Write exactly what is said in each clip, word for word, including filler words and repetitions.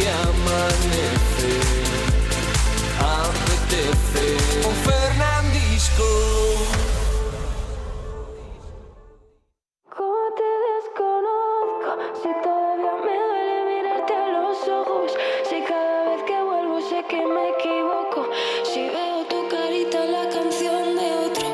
que amanece, apetece un Fernandisco. ¿Cómo te desconozco? Si todavía me duele mirarte a los ojos. Si cada vez que vuelvo sé que me equivoco. Si veo tu carita en la canción de otro.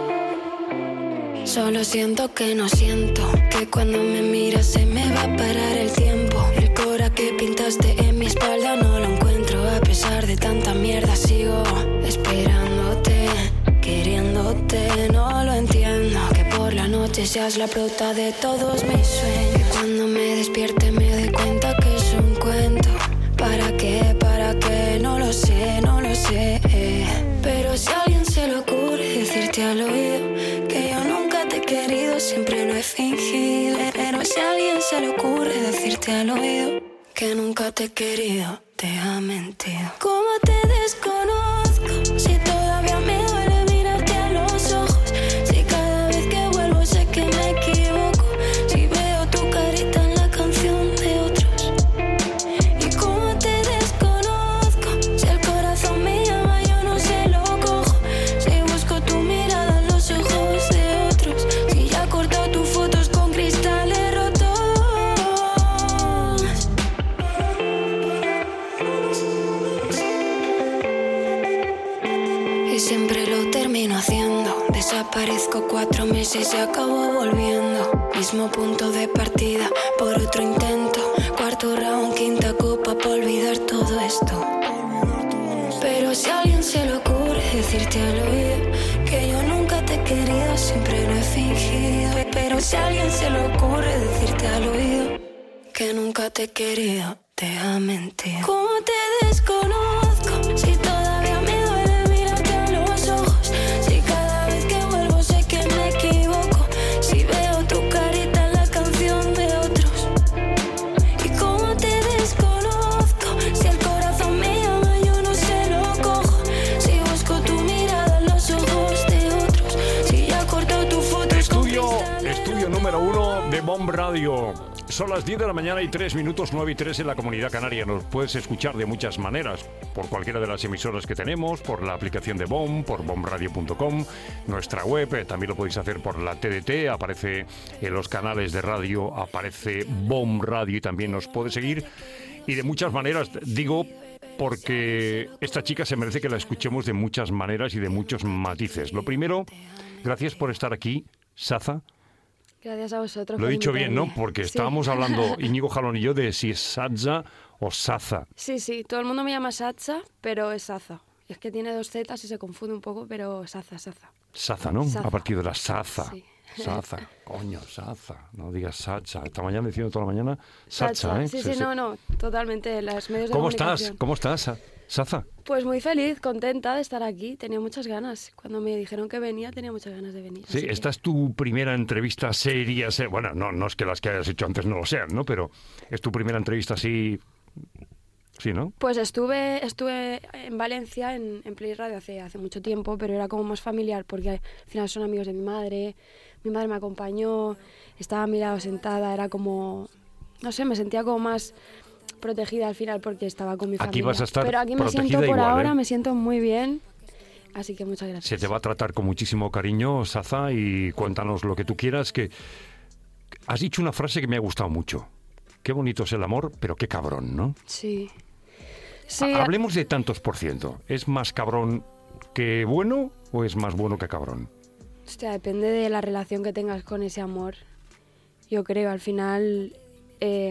Solo siento que no siento, que cuando me miras se me va a parar el tiempo. El cora que pintaste en mi espalda no lo encuentro. A pesar de tanta mierda sigo esperándote, queriéndote. No lo entiendo, que por la noche seas la prota de todos mis sueños. Que cuando me despierte me doy cuenta que es un cuento. ¿Para qué? ¿Para qué? No lo sé, no lo sé. Pero si a alguien se le ocurre decirte al oído que yo nunca te he querido, siempre lo he fingido. Pero si a alguien se le ocurre decirte al oído que nunca te he querido, te ha mentido. ¿Cómo te desconozco? Si todavía me duele mirarte a los ojos. Si cada vez que vuelvo sé que me equivoco. Si veo tu carita en la canción de otros. ¿Y cómo te desconozco? Si el corazón me llama yo no se lo cojo. Si busco tu mirada en los ojos de otros. Si ya he cortado tus fotos con cristales rotos. Y siempre lo termino haciendo. Desaparezco cuatro meses y acabo volviendo. Mismo punto de partida por otro intento. Cuarto round, quinta copa para olvidar todo esto. Pero si a alguien se le ocurre decirte al oído que yo nunca te he querido, siempre lo he fingido. Pero si a alguien se le ocurre decirte al oído que nunca te he querido, te ha mentido. ¿Cómo te desconozco? Si todavía me duele mirarte a los ojos. Si cada vez que vuelvo sé que me equivoco. Si veo tu carita en la canción de otros. ¿Y cómo te desconozco? Si el corazón me llama yo no se lo cojo. Si busco tu mirada en los ojos de otros. Si ya he cortado tus fotos. Estudio, estudio número uno de Bomb Radio. Son las diez de la mañana y tres minutos, nueve y tres en la Comunidad Canaria. Nos puedes escuchar de muchas maneras, por cualquiera de las emisoras que tenemos, por la aplicación de Bomb, por bomb radio punto com, nuestra web, eh, también lo podéis hacer por la T D T, aparece en los canales de radio, aparece Bomb Radio y también nos puede seguir. Y de muchas maneras, digo, porque esta chica se merece que la escuchemos de muchas maneras y de muchos matices. Lo primero, gracias por estar aquí, Saza. Gracias a vosotros. Lo he dicho bien, ¿no? invitarme. Porque Sí. estábamos hablando, Íñigo Jalón y yo, de si es Saza o Saza. Sí, sí, todo el mundo me llama Sacha, pero es Saza. Es que tiene dos zetas y se confunde un poco, pero Saza, Saza. Saza, ¿no? Saza. A partir de la Saza. Sí. Saza, coño, Saza. No digas Sacha. Esta mañana diciendo toda la mañana Sacha, ¿eh? Sí, sí, no, no, totalmente. Los medios de ¿Cómo estás? comunicación. ¿Cómo estás, Sa- Saza? Pues muy feliz, contenta de estar aquí. Tenía muchas ganas. Cuando me dijeron que venía, tenía muchas ganas de venir. Sí, así que- esta es tu primera entrevista seria. se- Bueno, no, no es que las que hayas hecho antes no lo sean, ¿no? Pero es tu primera entrevista así... Sí, ¿no? Pues estuve estuve en Valencia, en, en Play Radio, hace, hace mucho tiempo, pero era como más familiar, porque al final son amigos de mi madre. Mi madre me acompañó, estaba a mi lado sentada, era como... No sé, me sentía como más protegida al final porque estaba con mi Aquí familia. vas a estar pero aquí me protegida siento por igual, ahora, ¿eh? me siento muy bien. Así que muchas gracias. Se te va a tratar con muchísimo cariño, Saza, y cuéntanos lo que tú quieras. Que has dicho una frase que me ha gustado mucho. Qué bonito es el amor, pero qué cabrón, ¿no? Sí. Sí, Ha- Hablemos de tantos por ciento. ¿Es más cabrón que bueno o es más bueno que cabrón? hostia, depende de la relación que tengas con ese amor. Yo creo, al final... eh,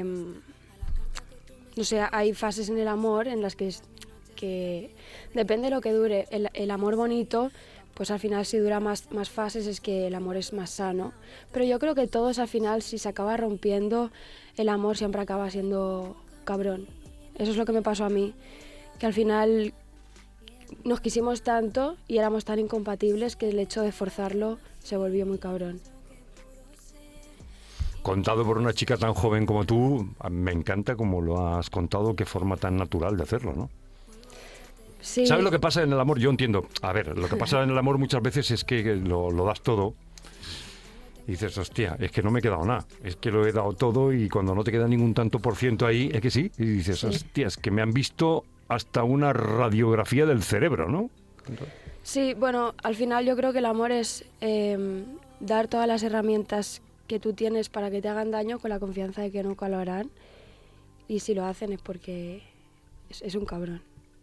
no sé, hay fases en el amor en las que, es- que depende de lo que dure. El, el amor bonito, pues al final si dura más, más fases es que el amor es más sano. Pero yo creo que todos al final, si se acaba rompiendo, el amor siempre acaba siendo cabrón. Eso es lo que me pasó a mí, que al final nos quisimos tanto y éramos tan incompatibles que el hecho de forzarlo se volvió muy cabrón. Contado por una chica tan joven como tú, me encanta como lo has contado, qué forma tan natural de hacerlo, ¿no? Sí. ¿Sabes lo que pasa en el amor? Yo entiendo. A ver, lo que pasa en el amor muchas veces es que lo, lo das todo Y dices, hostia, es que no me he quedado nada, es que lo he dado todo y cuando no te queda ningún tanto por ciento ahí, es que sí. Y dices, Sí. hostia, es que me han visto hasta una radiografía del cerebro, ¿no? Sí, bueno, al final yo creo que el amor es eh, dar todas las herramientas que tú tienes para que te hagan daño con la confianza de que nunca lo harán. Y si lo hacen es porque es, es un cabrón.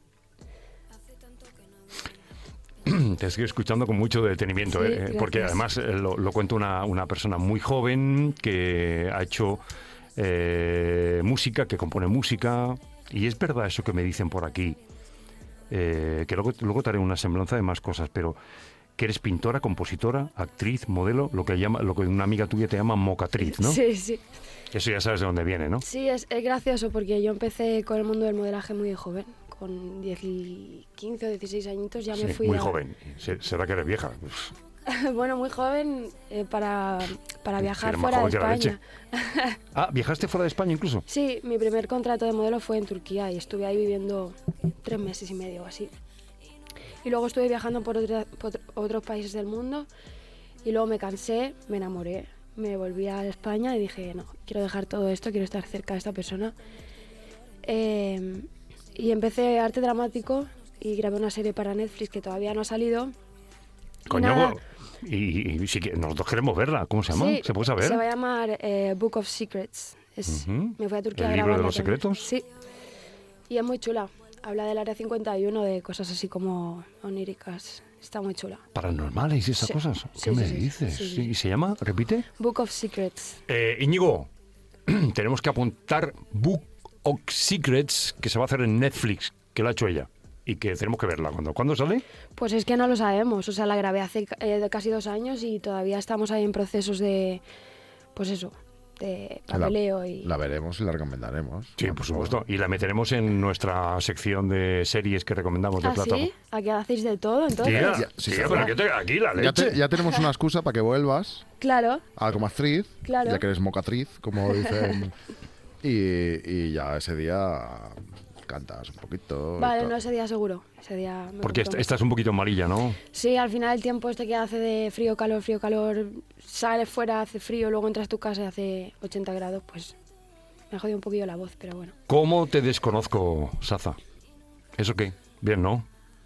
Te estoy escuchando con mucho detenimiento, Sí, ¿eh? gracias. Porque además eh, lo, lo cuenta una, una persona muy joven que ha hecho eh, música, que compone música. Y es verdad eso que me dicen por aquí, eh, que luego, luego te haré una semblanza de más cosas, pero que eres pintora, compositora, actriz, modelo, lo que llama, lo que una amiga tuya te llama mocatriz, ¿no? Sí, sí. Eso ya sabes de dónde viene, ¿no? Sí, es, es gracioso porque yo empecé con el mundo del modelaje muy joven. Con diez y quince o dieciséis añitos ya me Sí, fui muy a- joven. Se- Será que eres vieja. Bueno, muy joven eh, para, para Sí, viajar eres más fuera de joven que la España. Ah, ¿viajaste fuera de España incluso? Sí, mi primer contrato de modelo fue en Turquía y estuve ahí viviendo tres meses y medio o así. Y luego estuve viajando por, otra- por otros países del mundo y luego me cansé, me enamoré, me volví a España y dije, no, quiero dejar todo esto, quiero estar cerca de esta persona. Eh, y empecé arte dramático y grabé una serie para Netflix que todavía no ha salido. Y Coño, nada, y, y sí que nosotros queremos verla. ¿Cómo se llama? sí, ¿Se puede saber? Se va a llamar eh, Book of Secrets. Es, Ujú. Me fui a Turquía ¿El a libro de grabarla los también. secretos? Sí. Y es muy chula. Habla del Área cincuenta y uno, de cosas así como oníricas. Está muy chula. ¿Paranormales y esas Sí. cosas? Sí, ¿Qué sí, me sí, dices? sí, sí. Sí, ¿y se llama? ¿Repite? Book of Secrets. Eh, Íñigo, tenemos que apuntar Book of Secrets, que se va a hacer en Netflix, que la ha hecho ella. Y que tenemos que verla. ¿Cuándo, ¿Cuándo sale? Pues es que no lo sabemos. O sea, la grabé hace eh, casi dos años y todavía estamos ahí en procesos de, pues eso, de papeleo y... La veremos y la recomendaremos. Sí, por supuesto. Y la meteremos en nuestra sección de series que recomendamos de ¿Ah, plataforma. sí? ¿Aquí hacéis de todo, entonces? Tía, Ya, sí, tía, sí, pero sí. aquí, te- aquí la Ya, leche. te- ya tenemos una excusa para que vuelvas Claro, a como actriz, Claro. ya que eres mocatriz, como dicen. y, y ya ese día cantas un poquito. y vale, tal. no, ese día seguro. Ese día me Porque gustó est- estás un poquito amarilla, ¿no? Sí, al final el tiempo este que hace de frío, calor, frío, calor, sales fuera, hace frío, luego entras a tu casa y hace ochenta grados, pues me ha jodido un poquillo la voz, pero bueno. ¿Cómo te desconozco, Saza? ¿Eso qué? Bien, ¿no?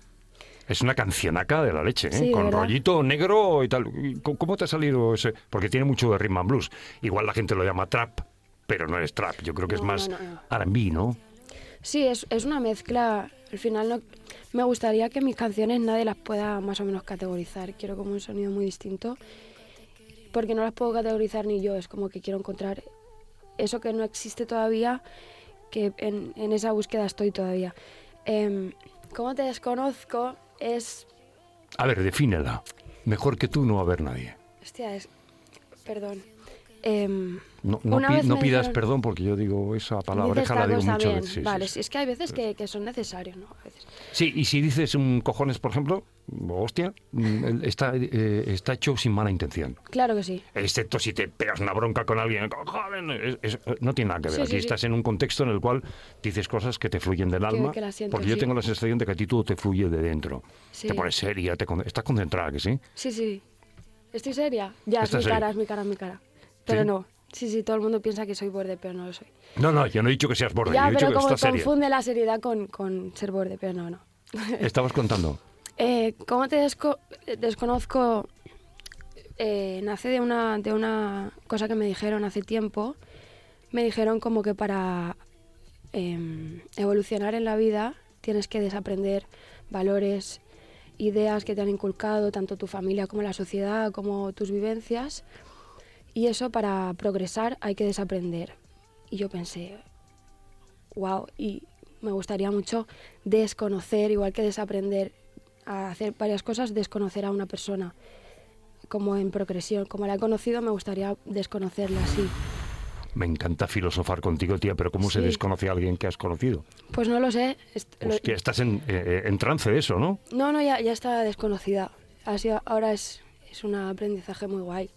Es una cancionaca de la leche, ¿eh? Sí, de Con verdad. rollito negro y tal. ¿Y ¿Cómo cómo te ha salido ese? Porque tiene mucho de rhythm and blues. Igual la gente lo llama trap, pero no es trap. Yo creo que es No, más no, no, no. R and B, ¿no? Sí, es, es una mezcla. Al final no, me gustaría que mis canciones nadie las pueda más o menos categorizar. Quiero como un sonido muy distinto, porque no las puedo categorizar ni yo. Es como que quiero encontrar eso que no existe todavía, que en, en esa búsqueda estoy todavía. Em, ¿Cómo te desconozco? Es... A ver, defínela. Mejor que tú no va a haber nadie. Hostia, es... Perdón. Em, No, no, una pi- vez no me pidas dijeron- perdón porque yo digo esa palabra, dices la digo tacos mucho. también. de- sí, vale, sí, sí, es que hay veces que, que son necesarios, ¿no? A veces. Sí, y si dices un cojones, por ejemplo, hostia, mm, está, eh, está hecho sin mala intención. Claro que sí. Excepto si te pegas una bronca con alguien, cojones, es- es- no tiene nada que ver. Sí, Aquí sí, sí. estás en un contexto en el cual dices cosas que te fluyen del alma. que las siento, porque yo sí. tengo la sensación de que a ti todo te fluye de dentro. Sí. Te pones seria, te con- estás concentrada, que sí. Sí, sí. ¿Estoy seria? Ya, es Estás mi seria. cara, es mi cara, es mi cara. Pero ¿Sí? no. Sí, sí, todo el mundo piensa que soy borde, pero no lo soy. No, no, yo no he dicho que seas borde, yo ya, he dicho pero que como estás seria. confunde la seriedad con, con ser borde, pero no, no. Estabas contando. Eh, ¿Cómo te desco- desconozco? Eh, nace de una, de una cosa que me dijeron hace tiempo. Me dijeron como que para em, evolucionar en la vida tienes que desaprender valores, ideas que te han inculcado tanto tu familia como la sociedad, como tus vivencias. Y eso, para progresar, hay que desaprender. Y yo pensé, wow, y me gustaría mucho desconocer, igual que desaprender a hacer varias cosas, desconocer a una persona como en progresión. Como la he conocido, me gustaría desconocerla así. Me encanta filosofar contigo, tía, pero ¿cómo se Sí. desconoce a alguien que has conocido? Pues no lo sé. est- lo- Hostia, estás en, eh, en trance de eso, ¿no? No, no, ya, ya está desconocida. Ha sido- ahora es, es un aprendizaje muy guay.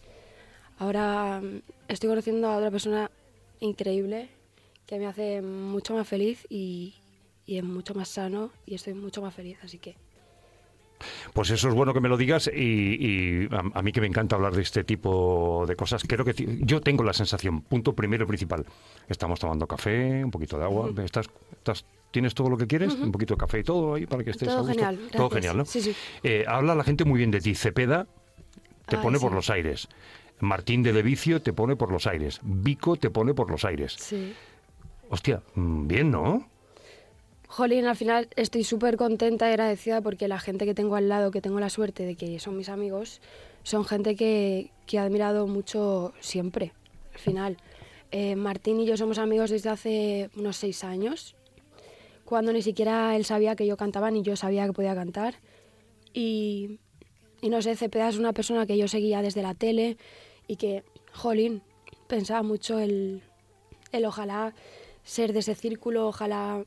Ahora mm, estoy conociendo a otra persona increíble que me hace mucho más feliz y, y es mucho más sano y estoy mucho más feliz, así que... Pues eso es bueno que me lo digas y, y a, a mí que me encanta hablar de este tipo de cosas. Creo que t- yo tengo la sensación, punto primero y principal, estamos tomando café, un poquito de agua, Ujú. estás, estás, ¿tienes todo lo que quieres? Ujú. Un poquito de café y todo ahí para que estés Todo a gusto. genial, Todo gracias. genial, ¿no? Sí, sí. Eh, habla la gente muy bien de ti. Cepeda te Ay, pone sí. por los aires. Martín de Levicio te pone por los aires. Vico te pone por los aires. Sí. Hostia, mm, bien, ¿no? Jolín, al final estoy súper contenta y agradecida porque la gente que tengo al lado, que tengo la suerte de que son mis amigos, son gente que, que he admirado mucho siempre, al final. Eh, Martín y yo somos amigos desde hace unos seis años, cuando ni siquiera él sabía que yo cantaba ni yo sabía que podía cantar. Y, y no sé, Cepeda es una persona que yo seguía desde la tele y que, jolín, pensaba mucho el, el ojalá ser de ese círculo, ojalá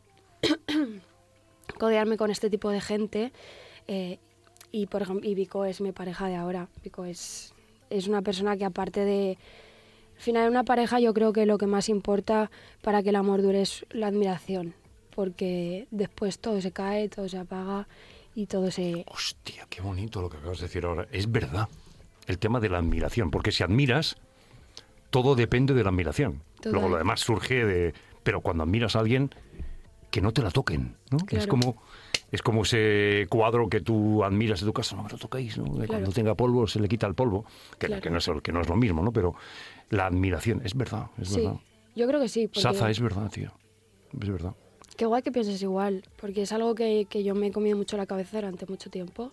codearme con este tipo de gente. eh, y por ejemplo, y Vico es mi pareja de ahora. Vico es, es una persona que aparte de... Al final, en una pareja yo creo que lo que más importa para que el amor dure es la admiración, porque después todo se cae, todo se apaga y todo se... Hostia, qué bonito lo que acabas de decir ahora. Es verdad, el tema de la admiración, porque si admiras, todo depende de la admiración. Total. Luego lo demás surge de... Pero cuando admiras a alguien, que no te la toquen, ¿no? Claro. Es como... Es como ese cuadro que tú admiras en tu casa, no me lo toquéis, ¿no? Que Claro. Cuando tenga polvo se le quita el polvo, que, Claro. que, no es, que no es lo mismo, ¿no? Pero la admiración, es verdad, es Sí, verdad. yo creo que sí. Porque... Saza, es verdad, tío. Es verdad. Qué guay que pienses igual, porque es algo que, que yo me he comido mucho la cabeza durante mucho tiempo.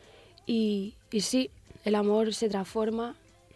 Y, y sí, el amor se transforma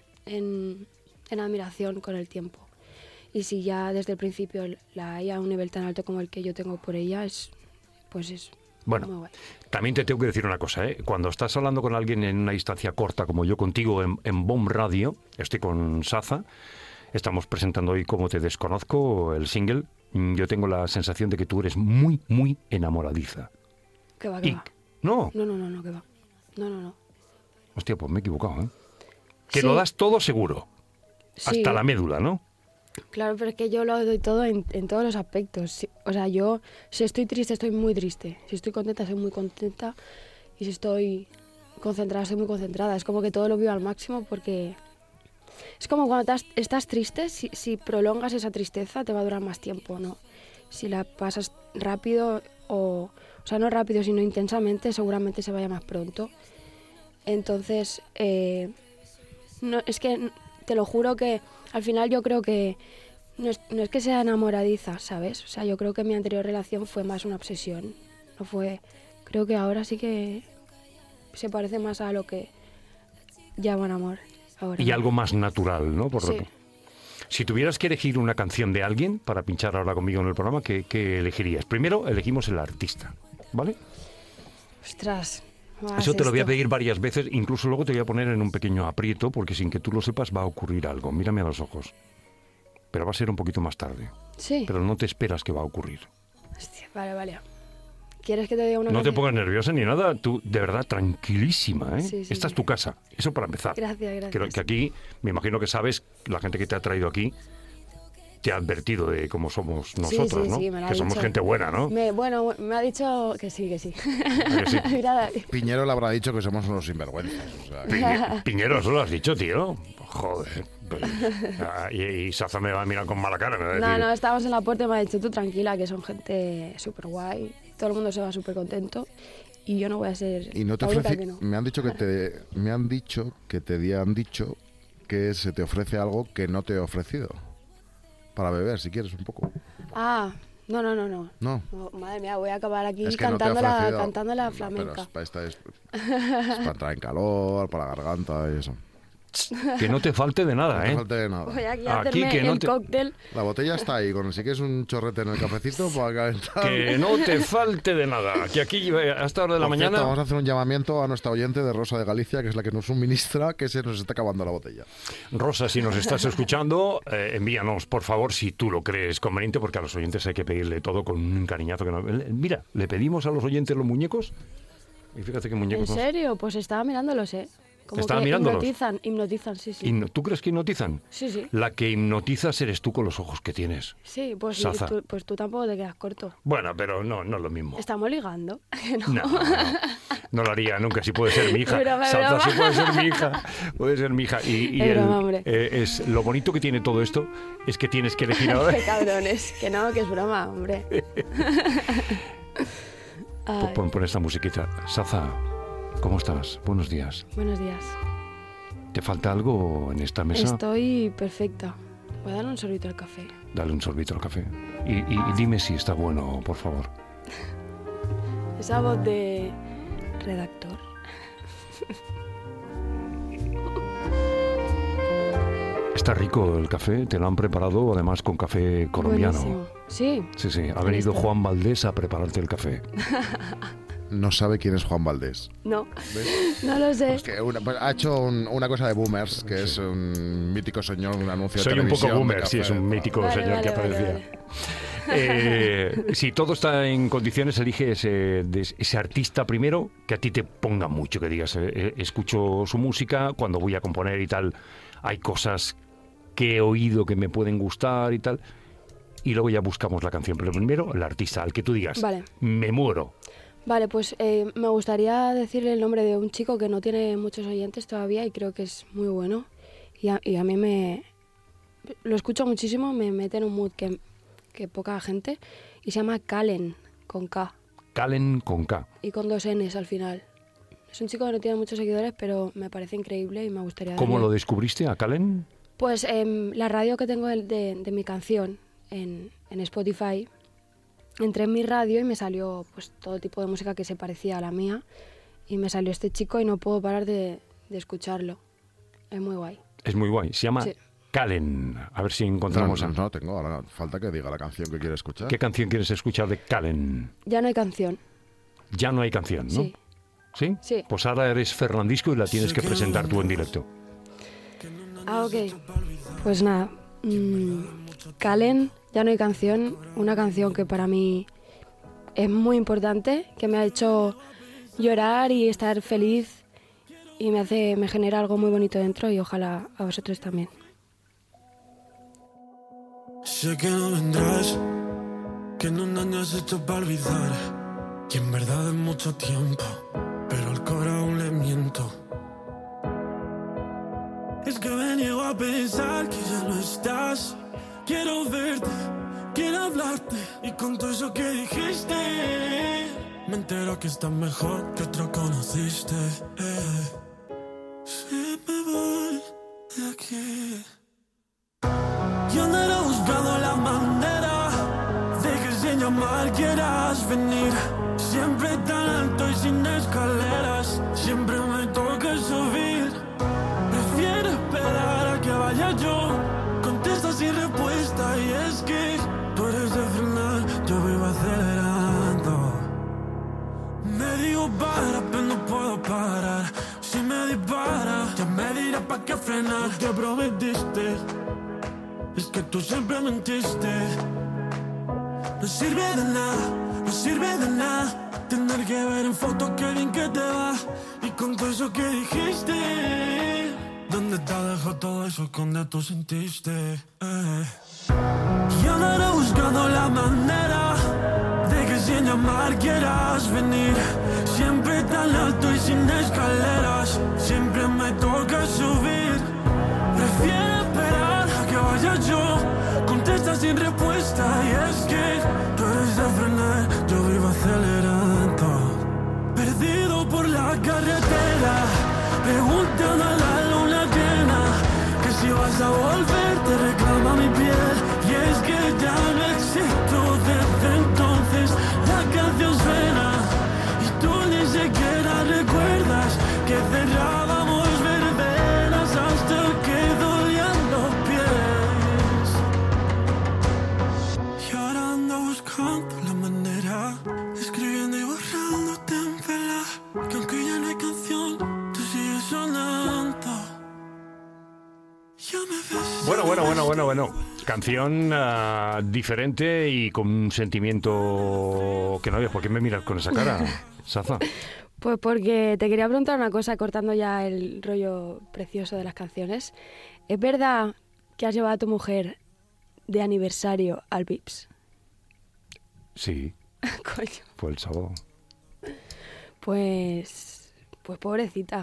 en, en admiración con el tiempo. Y si ya desde el principio la hay a un nivel tan alto como el que yo tengo por ella, es, pues es muy Bueno, guay. también te tengo que decir una cosa, ¿eh? Cuando estás hablando con alguien en una distancia corta, como yo contigo en, en Bomb Radio, estoy con Saza, estamos presentando hoy Como te desconozco, el single, mm, yo tengo la sensación de que tú eres muy, muy enamoradiza. ¿Qué va, qué Y, va? no, No, no, no, no, ¿qué va? No, no, no. hostia, pues me he equivocado, ¿eh? Que Sí. lo das todo seguro, Sí. hasta la médula, ¿no? Claro, pero es que yo lo doy todo en, en todos los aspectos. Sí, o sea, yo, si estoy triste, estoy muy triste. Si estoy contenta, estoy muy contenta. Y si estoy concentrada, estoy muy concentrada. Es como que todo lo vivo al máximo porque... Es como cuando estás, estás triste, si, si prolongas esa tristeza, te va a durar más tiempo, ¿no? Si la pasas rápido, o, o sea, no rápido, sino intensamente, seguramente se vaya más pronto. Entonces, eh, no, es que te lo juro que al final yo creo que no es, no es que sea enamoradiza, ¿sabes? O sea, yo creo que mi anterior relación fue más una obsesión. No fue... Creo que ahora sí que se parece más a lo que llaman amor. Ahora. Y algo más natural, ¿no? Por lo Sí. que- Si tuvieras que elegir una canción de alguien para pinchar ahora conmigo en el programa, ¿qué, qué elegirías? Primero elegimos el artista, ¿vale? Ostras. ¿cómo Eso haces te lo voy a esto? pedir varias veces, incluso luego te voy a poner en un pequeño aprieto, porque sin que tú lo sepas va a ocurrir algo. Mírame a los ojos. Pero va a ser un poquito más tarde. Sí. Pero no te esperas que va a ocurrir. Hostia, vale, vale. ¿Quieres que te diga una No te canción? pongas nerviosa ni nada, tú de verdad tranquilísima, ¿eh? Sí, sí, Esta sí. es tu casa, eso para empezar. Gracias, gracias. Que, que aquí, me imagino que sabes, la gente que te ha traído aquí te ha advertido de cómo somos nosotros, sí, ¿no? sí, me lo ha que somos dicho. gente buena, ¿no? Me- bueno, me ha dicho que sí, que sí. ¿A que sí? Mira, Dani. Piñero le habrá dicho que somos unos sinvergüenzas. O sea, que- Piñe- Piñero, eso lo has dicho, tío. Joder. Pues, ah, y, y Saza me va a mirar con mala cara. Me va a No, decir, no, estábamos en la puerta y me ha dicho tú tranquila, que son gente súper guay. Todo el mundo se va súper contento. Y yo no voy a ser y no te la única ofrece, que no. me han dicho que te, me han dicho que te di- han dicho que se te ofrece algo que no te he ofrecido para beber, si quieres un poco. Ah, no, no, no, no. No. No, madre mía, voy a acabar aquí Es que no te he cantando, la, ofrecido. cantando la No, flamenca. pero es, pa- esta es, es para entrar en calor, para la garganta y eso. que no te falte de nada, No te ¿eh? falte nada. Voy aquí a Aquí hacerme que no el te- cóctel. La botella está ahí, con si quieres un chorrete en el cafecito para calentar. Que no te falte de nada. Que aquí, eh, a esta hora de la Por cierto, mañana... vamos a hacer un llamamiento a nuestra oyente de Rosa de Galicia, que es la que nos suministra, que se nos está acabando la botella. Rosa, si nos estás escuchando, eh, envíanos, por favor, si tú lo crees conveniente, porque a los oyentes hay que pedirle todo con un cariñazo. Que no... Mira, le pedimos a los oyentes los muñecos y fíjate qué ¿En muñecos... nos- serio? Pues estaba mirándolos, ¿eh? Como Estaba que mirándolos. hipnotizan, hipnotizan, sí, sí. Hipno- ¿Tú crees que hipnotizan? Sí, sí. La que hipnotizas eres tú con los ojos que tienes. Sí, pues, sí, Saza. tú, pues tú tampoco te quedas corto. Bueno, pero no, no es lo mismo. Estamos ligando. ¿Que no? No, no, no. No lo haría nunca, si puede ser mi hija. Broma, Salta, broma. si puede ser mi hija. Puede ser mi hija. Y, y Es el- broma, hombre. eh, es, lo bonito que tiene todo esto es que tienes que elegir ahora. Qué cabrones. Que no, que es broma, hombre. Ay, Pon, pon esta musiquita. Saza, ¿cómo estás? Buenos días. buenos días. ¿Te falta algo en esta mesa? Estoy perfecta. Voy a dar un sorbito al café. Dale un sorbito al café. Y, y- y dime si está bueno, por favor. Esa voz de redactor. Está rico el café, te lo han preparado además con café colombiano. Buenísimo. Sí, Sí, sí, ha Ahí venido está. Juan Valdés a prepararte el café. No sabe quién es Juan Valdés. no. ¿Ves? No lo sé. Es que una- pues, ha hecho un- una cosa de boomers, que es un mítico señor, un anuncio Soy de un poco televisión. de boomer, sí, café. es un mítico Vale, señor que vale, vale, aparecía. vale. Eh, si todo está en condiciones, elige ese, de- ese artista primero que a ti te ponga mucho, que digas, eh, eh, escucho su música, cuando voy a componer y tal, hay cosas que he oído que me pueden gustar y tal, y luego ya buscamos la canción. Pero primero, el artista, al que tú digas, Vale. me muero. Vale, pues eh, me gustaría decirle el nombre de un chico que no tiene muchos oyentes todavía y creo que es muy bueno. Y a, y a mí me... Lo escucho muchísimo, me mete en un mood que, que poca gente. Y se llama Kalen, con K Calen con K. y con dos Ns al final. Es un chico que no tiene muchos seguidores, pero me parece increíble y me gustaría... ¿Cómo darle- lo descubriste a Calen? Pues em, la radio que tengo de, de- de mi canción en, en Spotify, entré en mi radio y me salió pues todo tipo de música que se parecía a la mía y me salió este chico y no puedo parar de, de escucharlo. Es muy guay. Es muy guay, se llama Sí. Calen. A ver si No, encontramos... no, a- no tengo. Ahora falta que diga la canción que quiere escuchar. ¿Qué canción quieres escuchar de Calen? Ya no hay canción. Ya no hay canción, ¿no? Sí. ¿Sí? Sí. Pues ahora eres Fernandisco y la tienes que presentar tú en directo. Ah, ok. Pues nada. mm, Kalen, ya no hay canción. Una canción que para mí es muy importante, que me ha hecho llorar y estar feliz y me hace, me genera algo muy bonito dentro y ojalá a vosotros también. Sé que no vendrás, que en un año has hecho para olvidar. Y en verdad es mucho tiempo, pero al cobro aún le miento. Es que me niego a pensar que ya no estás. Quiero verte, quiero hablarte. Y con todo eso que dijiste, me entero que estás mejor que otro conociste. eh. Si me voy de aquí, yo andaré buscando la manera de que sin llamar quieras venir. Siempre tan alto y sin escaleras, siempre me toca subir. Prefiero esperar a que vaya yo, contesta sin respuesta. Y es que tú eres de frenar, yo vivo acelerando. Me digo para, pero no puedo parar. Si me dispara, ya me dirás pa' qué frenar. Lo que prometiste es que tú siempre mentiste. No sirve de nada, no sirve de nada tener que ver en fotos que bien que te va. Y con todo eso que dijiste, ¿dónde te dejó todo eso cuando tú sentiste? Eh. Y andaré buscando la manera de que sin llamar quieras venir. Siempre tan alto y sin escaleras, siempre me toca subir. Prefiero esperar a que vaya yo, contesta sin respuesta. Y es que tú eres de frenar, yo vivo acelerando. Perdido por la carretera, preguntando a la luna llena que si vas a volver te reclama mi piel. Y es que ya no existo desde entonces, la canción suena y tú ni siquiera recuerdas que cerrábamos verbenas hasta que dolían los pies. Y ahora ando buscando la manera, escribiendo y borrándote en vela, que aunque ya no hay canción, tú sigues sonando. Ya me ves. Bueno, bueno, bueno, bueno, bueno. Canción ah, diferente y con un sentimiento que no había. ¿Por qué me miras con esa cara, Saza? Pues porque te quería preguntar una cosa, cortando ya el rollo precioso de las canciones. ¿Es verdad que has llevado a tu mujer de aniversario al Vips? Sí, Coño. fue el sábado. Pues... Pues pobrecita.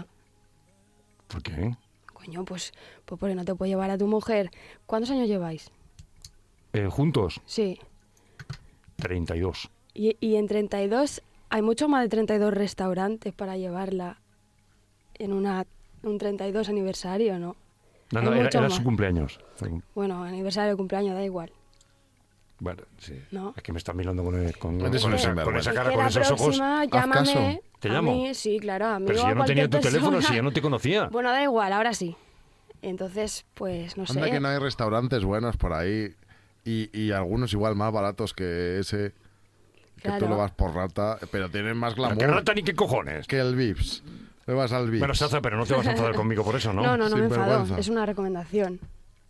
¿Por qué? Coño, pues, pues porque no te puedo llevar a tu mujer. ¿Cuántos años lleváis? Eh, ¿Juntos? Sí. treinta y dos. Y, y en treinta y dos hay mucho más de treinta y dos restaurantes para llevarla en una, un treinta y dos aniversario, ¿no? No, Hay no, era, mucho era más. su cumpleaños. Bueno, aniversario, cumpleaños, da igual. Bueno, sí. No. Es que me están mirando con, el- con, Eres con un esa, con sinvergüenza. esa cara, Es que con la esos ojos. próxima, llámame. caso. ¿Te a llamo? mí, sí, claro, a mí Pero o si a ya no tenía tu cualquier teléfono, persona. si ya no te conocía. Bueno, da igual, ahora sí. Entonces, pues, no sé. Anda que no hay restaurantes buenos por ahí y, y algunos igual más baratos que ese, que Claro. tú lo vas por rata, pero tienen más Pero glamour ¿qué rata ni qué cojones? que el Vips. Le vas al Vips. Bueno, Saza, pero no te vas a enfadar conmigo por eso, ¿no? No, no, no me enfado. Sinvergüenza. Es una recomendación.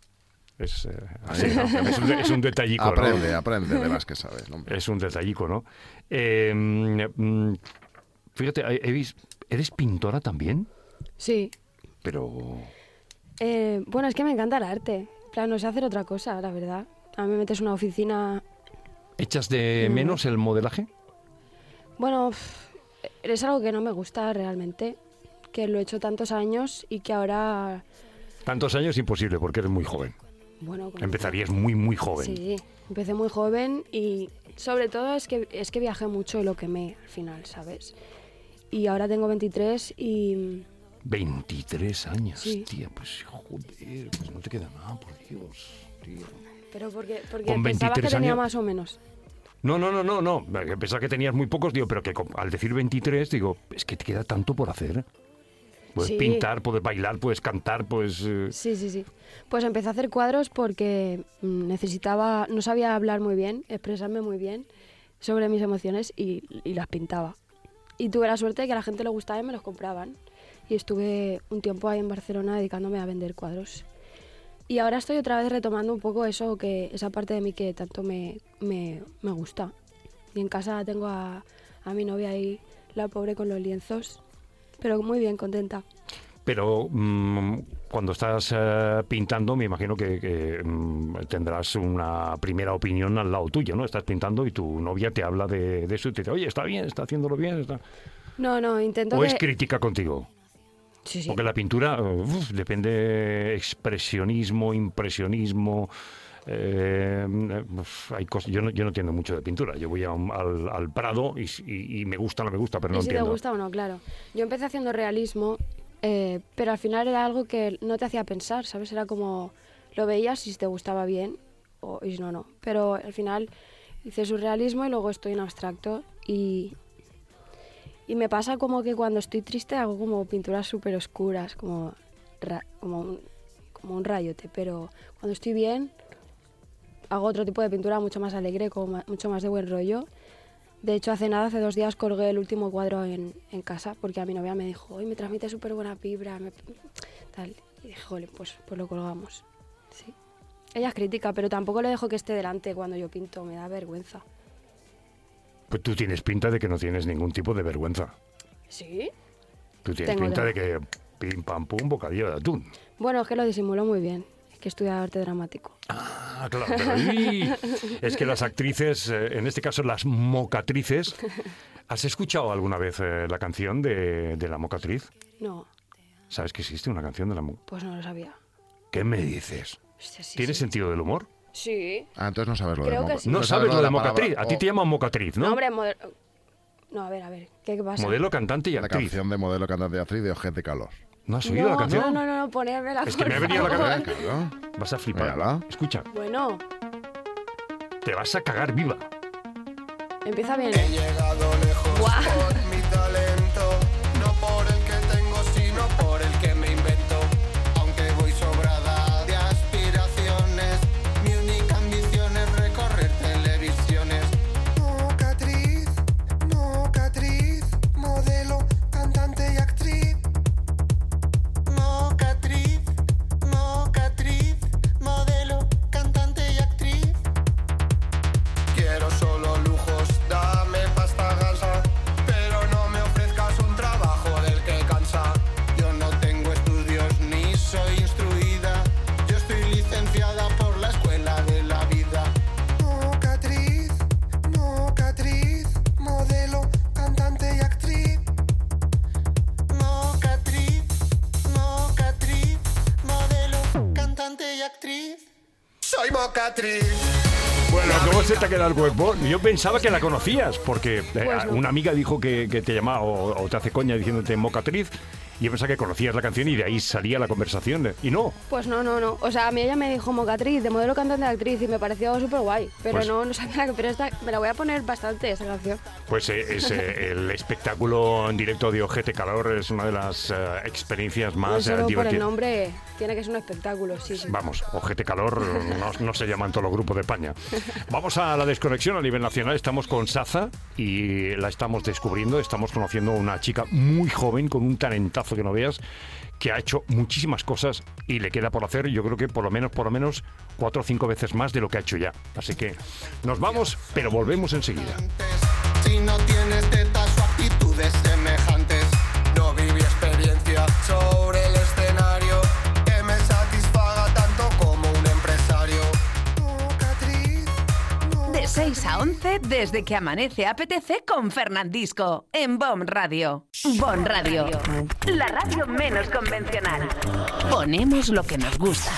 Es, eh, así, ¿no? es, un, de- es un detallico, Aprende, ¿no? aprende de las que sabes. hombre. Es un detallico, ¿no? Eh, mm, fíjate, he- he vis- ¿eres pintora también? Sí. Pero... Eh, bueno, es que me encanta el arte. En plan, no sé hacer otra cosa, la verdad. A mí me metes en una oficina... ¿Echas de Mm. menos el modelaje? Bueno, pff, es algo que no me gusta realmente. Que lo he hecho tantos años y que ahora... Tantos años imposible, porque eres muy joven. Bueno, como- Empezarías muy, muy joven. Sí, empecé muy joven y sobre todo es que, es que viajé mucho y lo quemé al final, ¿sabes? Y ahora tengo veintitrés y... veintitrés años, Sí. tía, pues joder, pues no te queda nada, por Dios, tío. Pero porque, porque Con pensabas que veintitrés tenía años- más o menos. No, no, no, no, no. Pensaba que tenías muy pocos, digo, pero que con- al decir veintitrés, digo, es que te queda tanto por hacer. Puedes Sí. pintar, puedes bailar, puedes cantar, pues... eh, Sí, sí, sí. Pues empecé a hacer cuadros porque mm, necesitaba, no sabía hablar muy bien, expresarme muy bien sobre mis emociones y, y las pintaba. Y tuve la suerte de que a la gente le gustaba y me los compraban. Y estuve un tiempo ahí en Barcelona dedicándome a vender cuadros. Y ahora estoy otra vez retomando un poco eso, que esa parte de mí que tanto me, me, me gusta. Y en casa tengo a, a mi novia ahí, la pobre con los lienzos, pero muy bien, contenta. Pero mm, cuando estás eh, pintando, me imagino que, que, mm, tendrás una primera opinión al lado tuyo, ¿no? Estás pintando y tu novia te habla de, de eso y te dice, oye, está bien, está haciéndolo bien. Está... No, no, intento ¿O que... es crítica contigo? Sí, sí. Porque la pintura, uf, depende expresionismo, impresionismo. eh, uf, hay cosas, yo, no, yo no entiendo mucho de pintura. Yo voy a un- al, al Prado y, y- y me gusta o no me gusta, pero no y si entiendo. te gusta o no, claro. Yo empecé haciendo realismo, eh, pero al final era algo que no te hacía pensar, ¿sabes? Era como, lo veías y si te gustaba bien, o, y si no, no. Pero al final hice surrealismo y luego estoy en abstracto y... Y me pasa como que cuando estoy triste hago como pinturas súper oscuras, como, ra- como, un, como un rayote, pero cuando estoy bien hago otro tipo de pintura mucho más alegre, como ma- mucho más de buen rollo. De hecho, hace nada, hace dos días colgué el último cuadro en, en casa porque a mi novia me dijo, hoy me transmite súper buena vibra, me- tal. Y dije, jole, pues, pues lo colgamos. Sí. Ella es crítica, pero tampoco le dejo que esté delante cuando yo pinto, me da vergüenza. Pues tú tienes pinta de que no tienes ningún tipo de vergüenza. ¿Sí? Tú tienes Tengo, pinta de tengo. que pim, pam, pum, bocadillo de atún. Bueno, es que lo disimulo muy bien, es que estudio arte dramático. Ah, claro, pero ¡ay! Es que las actrices, eh, en este caso las mocatrices, ¿has escuchado alguna vez eh, la canción de, de la mocatriz? No, ¿Sabes que existe una canción de la mocatriz? pues no lo sabía. ¿Qué me dices? Hostia, sí, ¿Tienes sí. sentido del humor? Sí. Ah, entonces no sabes lo Creo de que moca- sí. No sabes lo de la mocatriz. palabra- A ti te o llaman mocatriz, ¿no? No, hombre, moder- no, a ver, a ver, ¿qué pasa? Modelo, cantante y La actriz. canción de modelo, cantante y actriz de Ojete Calor. ¿No has oído no, la canción? No, no, no, no, ponérmela, Es que por me ha venido a la favor. cabeza. Claro. Vas a flipar. Mírala. Escucha, Bueno, te vas a cagar viva. empieza bien. He llegado lejos Guau. por mi talento, no por el que tengo, sino por el que me invento. Aunque voy sobrada de aspiraciones, mi única ambición es recorrer televisiones. Mocatriz, mocatriz, modelo, cantante y actriz. Mocatriz, mocatriz, modelo, cantante y actriz. Quiero solo lujos, dame pasta gasa, pero no me ofrezcas un mocatriz. Bueno, ¿cómo se te ha quedado el cuerpo? Yo pensaba que la conocías, porque eh, Pues no. una amiga dijo que, que te llamaba o, o te hace coña diciéndote mocatriz, y yo pensaba que conocías la canción y de ahí salía la conversación. Y no. Pues no, no, no. O sea, a mí ella me dijo mocatriz, de modelo cantante de actriz, y me pareció súper guay. Pero Pues- no, no sabía que... Pero esta, me la voy a poner bastante, esta canción. Pues eh, es, eh, el espectáculo en directo de Ojete Calor es una de las eh, experiencias No más eh, solo por el divertidas. nombre, tiene que ser un espectáculo, sí, sí. Vamos, Ojete Calor no, no se llama en todos los grupos de España. Vamos a la desconexión a nivel nacional. Estamos con Saza y la estamos descubriendo. Estamos conociendo a una chica muy joven con un talentazo que no veas, que ha hecho muchísimas cosas y le queda por hacer, yo creo que por lo menos, por lo menos cuatro o cinco veces más de lo que ha hecho ya. Así que nos vamos, pero volvemos enseguida. Si no tienes tetas o actitudes semejantes, no viví experiencia sobre el escenario que me satisfaga tanto como un empresario. Mocatriz, De seis a once, desde que amanece apetece con Fernandisco, en Bon Radio. Bon Radio, la radio menos convencional. Ponemos lo que nos gusta.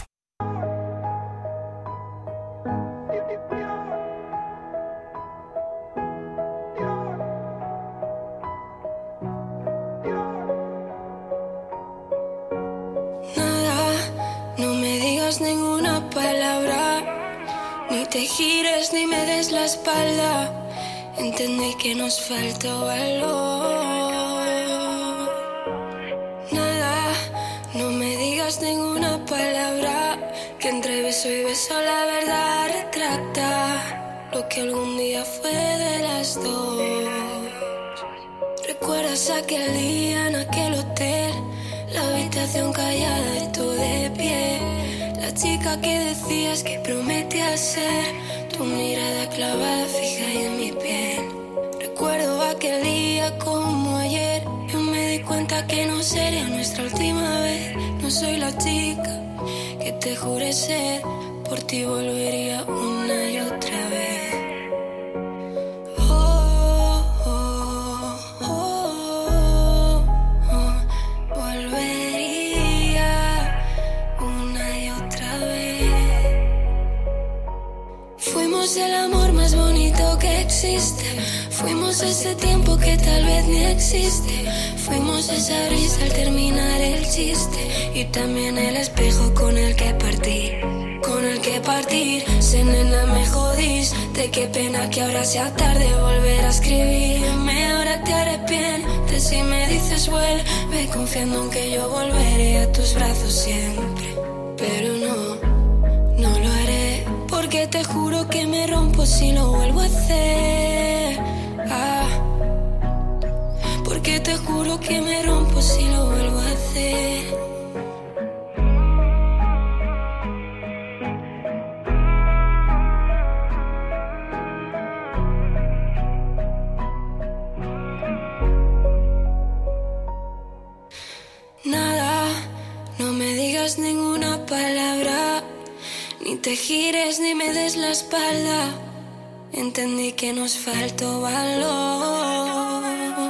Nada, no me digas ninguna palabra, ni te gires ni me des la espalda. Entendí que nos faltó valor. Nada, no me digas ninguna palabra, que entre beso y beso la verdad retracta lo que algún día fue de las dos. ¿Recuerdas aquel día en aquel hotel? La habitación callada y tú de pie. La chica que decías que prometía ser. Tu mirada clavada fija ahí en mi piel. Recuerdo aquel día como ayer. Yo me di cuenta que no sería nuestra última vez. No soy la chica que te juré ser. Por ti volvería una y otra vez. El amor más bonito que existe. Fuimos ese tiempo que tal vez ni existe. Fuimos esa risa al terminar el chiste. Y también el espejo con el que partir. Con el que partir. Se nena me jodís. De qué pena que ahora sea tarde volver a escribirme. Ahora te arrepientes si me dices vuelve. Confiando en que yo volveré a tus brazos siempre. Pero no, no lo haré. Porque te juro que me rompo si lo vuelvo a hacer. Ah, porque te juro que me rompo si lo vuelvo a hacer. Nada, no me digas ninguna palabra. Ni te gires ni me des la espalda. Entendí que nos faltó valor.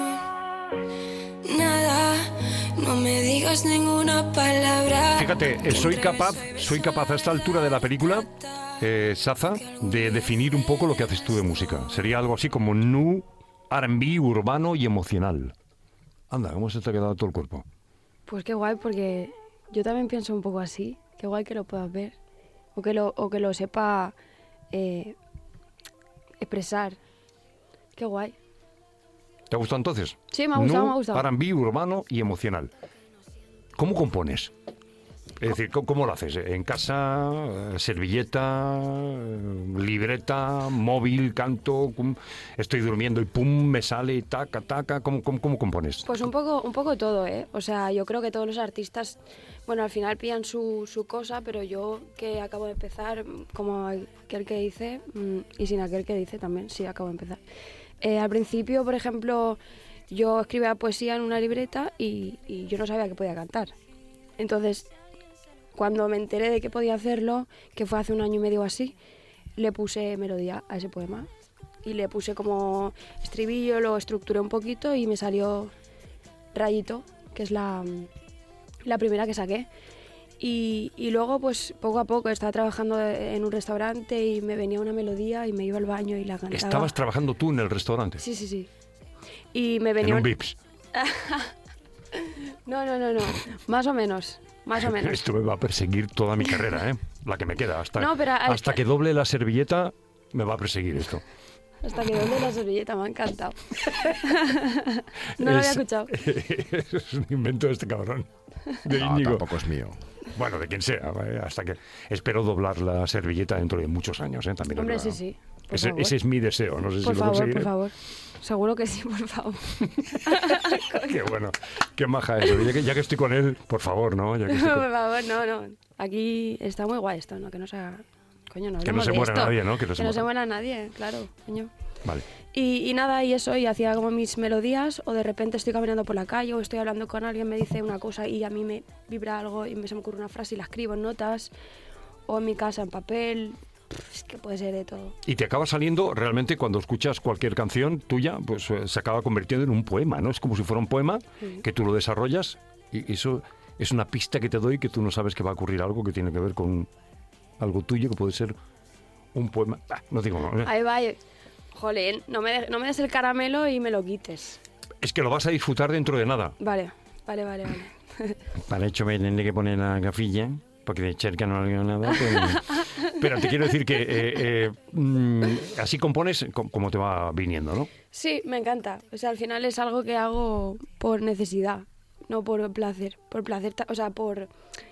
Nada, no me digas ninguna palabra. Fíjate, eh, soy capaz, soy capaz a esta altura de la película, eh, Saza, de definir un poco lo que haces tú de música. Sería algo así como nu, R and B, urbano y emocional. Anda, ¿cómo se te ha quedado todo el cuerpo? Pues qué guay, porque yo también pienso un poco así. Qué guay que lo puedas ver. O que lo, o que lo sepa eh, expresar. Qué guay. ¿Te ha gustado entonces? Sí, me ha gustado, Nu, me ha gustado. R and B, urbano y emocional. ¿Cómo compones? Es decir, ¿cómo, cómo lo haces? ¿En casa? eh, ¿Servilleta? eh, ¿Libreta? ¿Móvil? ¿Canto? cum- ¿Estoy durmiendo y pum, me sale? ¿Taca, taca? ¿Cómo, cómo, cómo compones? Pues un poco, un poco todo, ¿eh? O sea, yo creo que todos los artistas, bueno, al final pillan su, su cosa, pero yo que acabo de empezar, como aquel que dice, mm, y sin aquel que dice también, sí, acabo de empezar. Eh, al principio, por ejemplo, yo escribía poesía en una libreta y, y yo no sabía que podía cantar. Entonces, cuando me enteré de que podía hacerlo, que fue hace un año y medio o así, le puse melodía a ese poema. Y le puse como estribillo, lo estructuré un poquito y me salió Rayito, que es la, la primera que saqué. Y, y luego, pues poco a poco, estaba trabajando en un restaurante y me venía una melodía y me iba al baño y la cantaba. ¿Estabas trabajando tú en el restaurante? Sí, sí, sí. Y me venía... En un Vips. No, no, no, no. Más o menos. Más o menos. Esto me va a perseguir toda mi carrera, ¿eh? La que me queda. Hasta, No, pero, hasta hasta- que doble la servilleta me va a perseguir esto. Hasta que doble la servilleta, me ha encantado. No lo había Es- escuchado. Es un invento de este cabrón. De No, Íñigo. tampoco es mío. Bueno, de quien sea. ¿vale? Hasta que espero doblar la servilleta dentro de muchos años, ¿eh? También os Hombre, lo- sí, sí. Por Ese, favor. ese es mi deseo. No sé Por si favor, lo conseguiré. por favor. Seguro que sí, por favor. Qué bueno. Qué maja es. Ya que, ya que estoy con él, por favor, ¿no? Ya que estoy con- Por favor, no, no. Aquí está muy guay esto, ¿no? Que no se haga... Coño, no Que no hablemos se de muera esto. nadie, ¿no? Que no se Que no se muera. muera nadie, claro, coño. Vale. Y, y nada, y eso, y hacía como mis melodías, o de repente estoy caminando por la calle, o estoy hablando con alguien, me dice una cosa y a mí me vibra algo y me se me ocurre una frase y la escribo en notas, o en mi casa en papel, Pff, es que puede ser de todo. Y te acaba saliendo, realmente, cuando escuchas cualquier canción tuya, pues eh, se acaba convirtiendo en un poema, ¿no? Es como si fuera un poema Sí. que tú lo desarrollas y eso es una pista que te doy que tú no sabes que va a ocurrir algo que tiene que ver con algo tuyo, que puede ser un poema. Ah, no digo no. ¿eh? Ahí va, y- jolín, no me, de- no me des el caramelo y me lo quites. Es que lo vas a disfrutar dentro de nada. Vale, vale, vale, vale. Para hecho me tendré que poner la gafilla, porque de cerca no veo nada. Pero, pero te quiero decir que eh, eh, mm, así compones co- como te va viniendo, ¿no? Sí, me encanta. O sea, al final es algo que hago por necesidad, no por placer. Por placer, ta- o sea, por...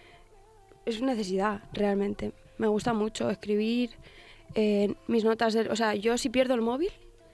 Es una necesidad, realmente. Me gusta mucho escribir eh, mis notas. de- O sea, yo si pierdo el móvil,